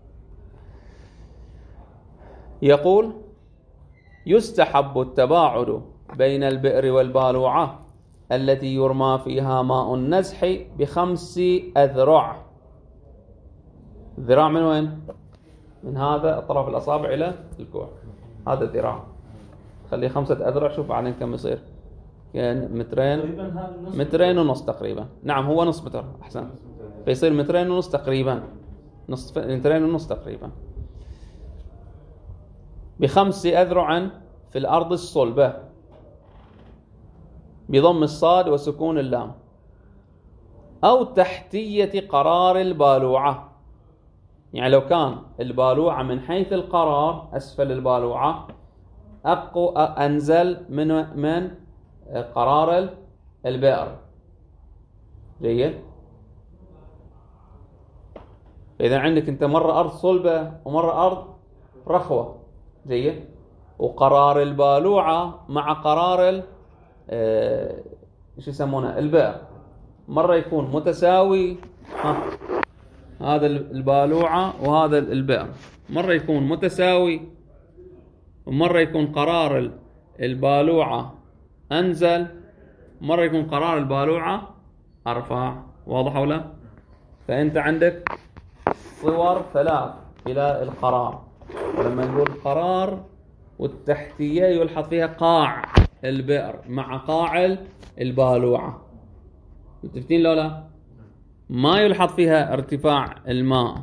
Speaker 1: يقول يستحب التباعد بين البئر والبالوعة التي يرمى فيها ماء النزح بخمس أذرع. ذراع من وين؟ من هذا أطراف الأصابع إلى الكوع، هذا الذراع. خليه خمسة أذرع، شوف بعدين كم يصير، يعني مترين مترين ونص تقريبا. نعم هو نص متر أحسن، فيصير مترين ونص تقريبا، نصف مترين ونص تقريبا. بخمس أذرع في الأرض الصلبة بضم الصاد وسكون اللام، أو تحتية قرار البالوعة. يعني لو كان البالوعة من حيث القرار أسفل البالوعة أقو أنزل من من قرار البئر. جيد. إذا عندك أنت مرة أرض صلبة ومرة أرض رخوة. جيد. وقرار البالوعة مع قرار ال آه ايش يسمونه البئر مرة يكون متساوي، ها هذا البالوعة وهذا البئر مرة يكون متساوي، ومرة يكون قرار البالوعة أنزل، مرة يكون قرار البالوعة أرفع. واضح ولا؟ فأنت عندك صور ثلاث إلى القرار. ولما نقول قرار والتحتية يلحظ فيها قاع البئر مع قاع البالوعة، متفقين لو لا؟ ما يلحظ فيها ارتفاع الماء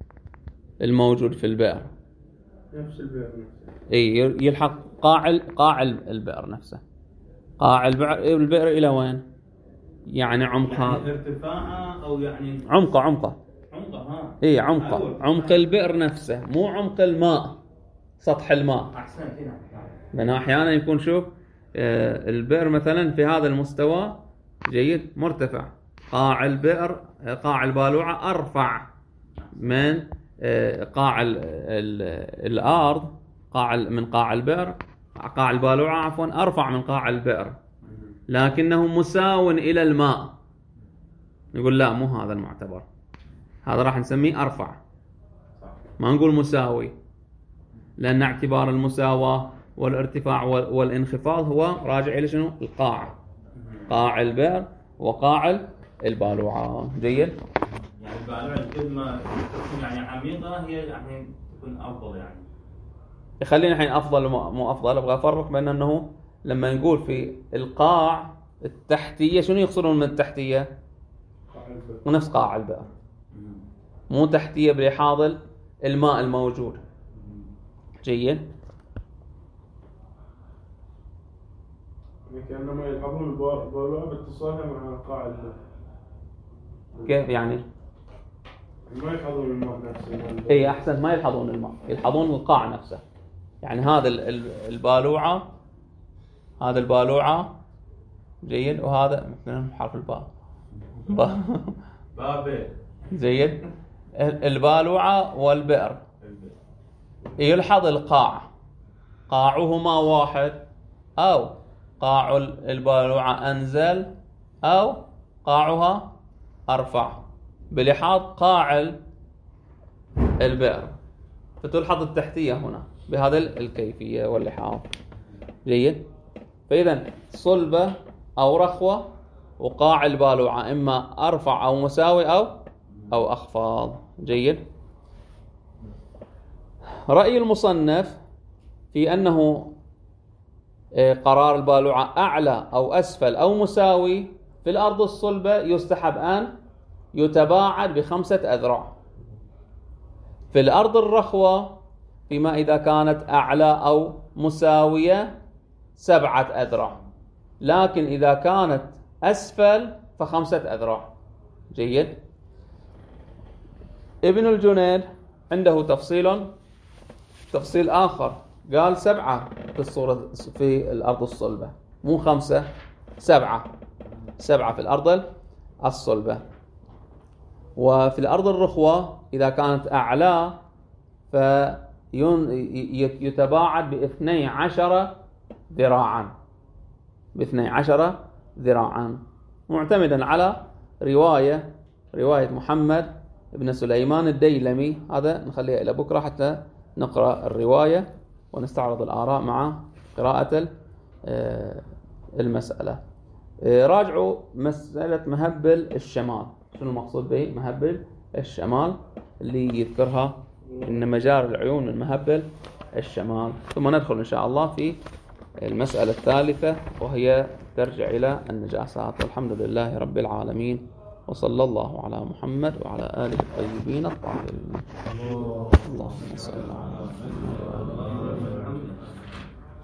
Speaker 1: الموجود في البئر،
Speaker 2: نفس البئر نفسه.
Speaker 1: اي يلحق قاع قاع البئر نفسه. قاع البئر البئر الى وين؟ يعني عمقها
Speaker 3: يعني ارتفاعها او يعني
Speaker 1: عمقه عمقه
Speaker 3: عمقه ها
Speaker 1: اي عمقه عمق البئر نفسه، مو عمق الماء سطح الماء.
Speaker 3: احسنت. هنا
Speaker 1: لأن أحيانا يكون شوف آه البئر مثلا في هذا المستوى جيد مرتفع، قاع البئر قاع البالوعة أرفع من آه قاع ال ال الأرض، قاع من قاع البئر قاع البالوعة عفوا أرفع من قاع البئر، لكنه مساو إلى الماء. نقول لا مو هذا المعتبر، هذا راح نسميه أرفع، ما نقول مساوي، لأن اعتبار المساواة والارتفاع والانخفاض هو راجع إلى شنو؟ القاع، قاع البئر وقاع البالوعة. جيد.
Speaker 3: يعني البالوعة كل ما تكون يعني عميقة هي يعني تكون أفضل. يعني
Speaker 1: خلينا الحين أفضل مو أفضل، أبغى أفرق بين أنه لما نقول في القاع التحتية شنو يقصدون من التحتية؟ نفس قاع البئر، مو تحتية بلحاظ الماء الموجود. جيد.
Speaker 4: كأنما يلحظون البالوعة باتصالها مع قاع الماء.
Speaker 1: كيف يعني؟
Speaker 4: ما يلحظون الماء نفسه.
Speaker 1: اي احسن، ما يلحظون الماء، يلحظون القاع نفسه. يعني هذا البالوعة، هذا البالوعة جيد، وهذا مثلا حرف الباء
Speaker 2: بابي
Speaker 1: جيد. البالوعة والبئر يلحظ القاع، قاعهما واحد، أو قاع البالوعة أنزل أو قاعها أرفع، بلحاظ قاع البئر. فتلحظ التحتية هنا بهذا الكيفية واللحاظ. جيد. فإذا صلبة أو رخوة، وقاع البالوعة إما أرفع أو مساوي أو أو أخفاض. جيد. رأي المصنف في أنه قرار البالوعة أعلى أو أسفل أو مساوي في الأرض الصلبة يستحب أن يتباعد بخمسة أذرع. في الأرض الرخوة فيما إذا كانت أعلى أو مساوية سبعة أذرع، لكن إذا كانت أسفل فخمسة أذرع. جيد. ابن الجنيد عنده تفصيل تفصيل آخر، قال سبعة في الصورة في الأرض الصلبة، مو خمسة، سبعة سبعة في الأرض الصلبة. وفي الأرض الرخوة إذا كانت أعلى فيتباعد باثني عشر ذراعا، باثني عشر ذراعا، معتمدا على رواية رواية محمد بن سليمان الديلمي. هذا نخليها إلى بكرة حتى نقرأ الرواية ونستعرض الآراء مع قراءة المسألة. راجعوا مسألة مهبل الشمال. شنو المقصود به مهبل الشمال؟ اللي يذكرها إن مجار العيون من مهبل الشمال. ثم ندخل إن شاء الله في المسألة الثالثة، وهي ترجع إلى النجاسات. والحمد لله رب العالمين، وصلى الله على محمد وعلى آله الطيبين الطاهرين. اللهم صل على محمد وعلى آله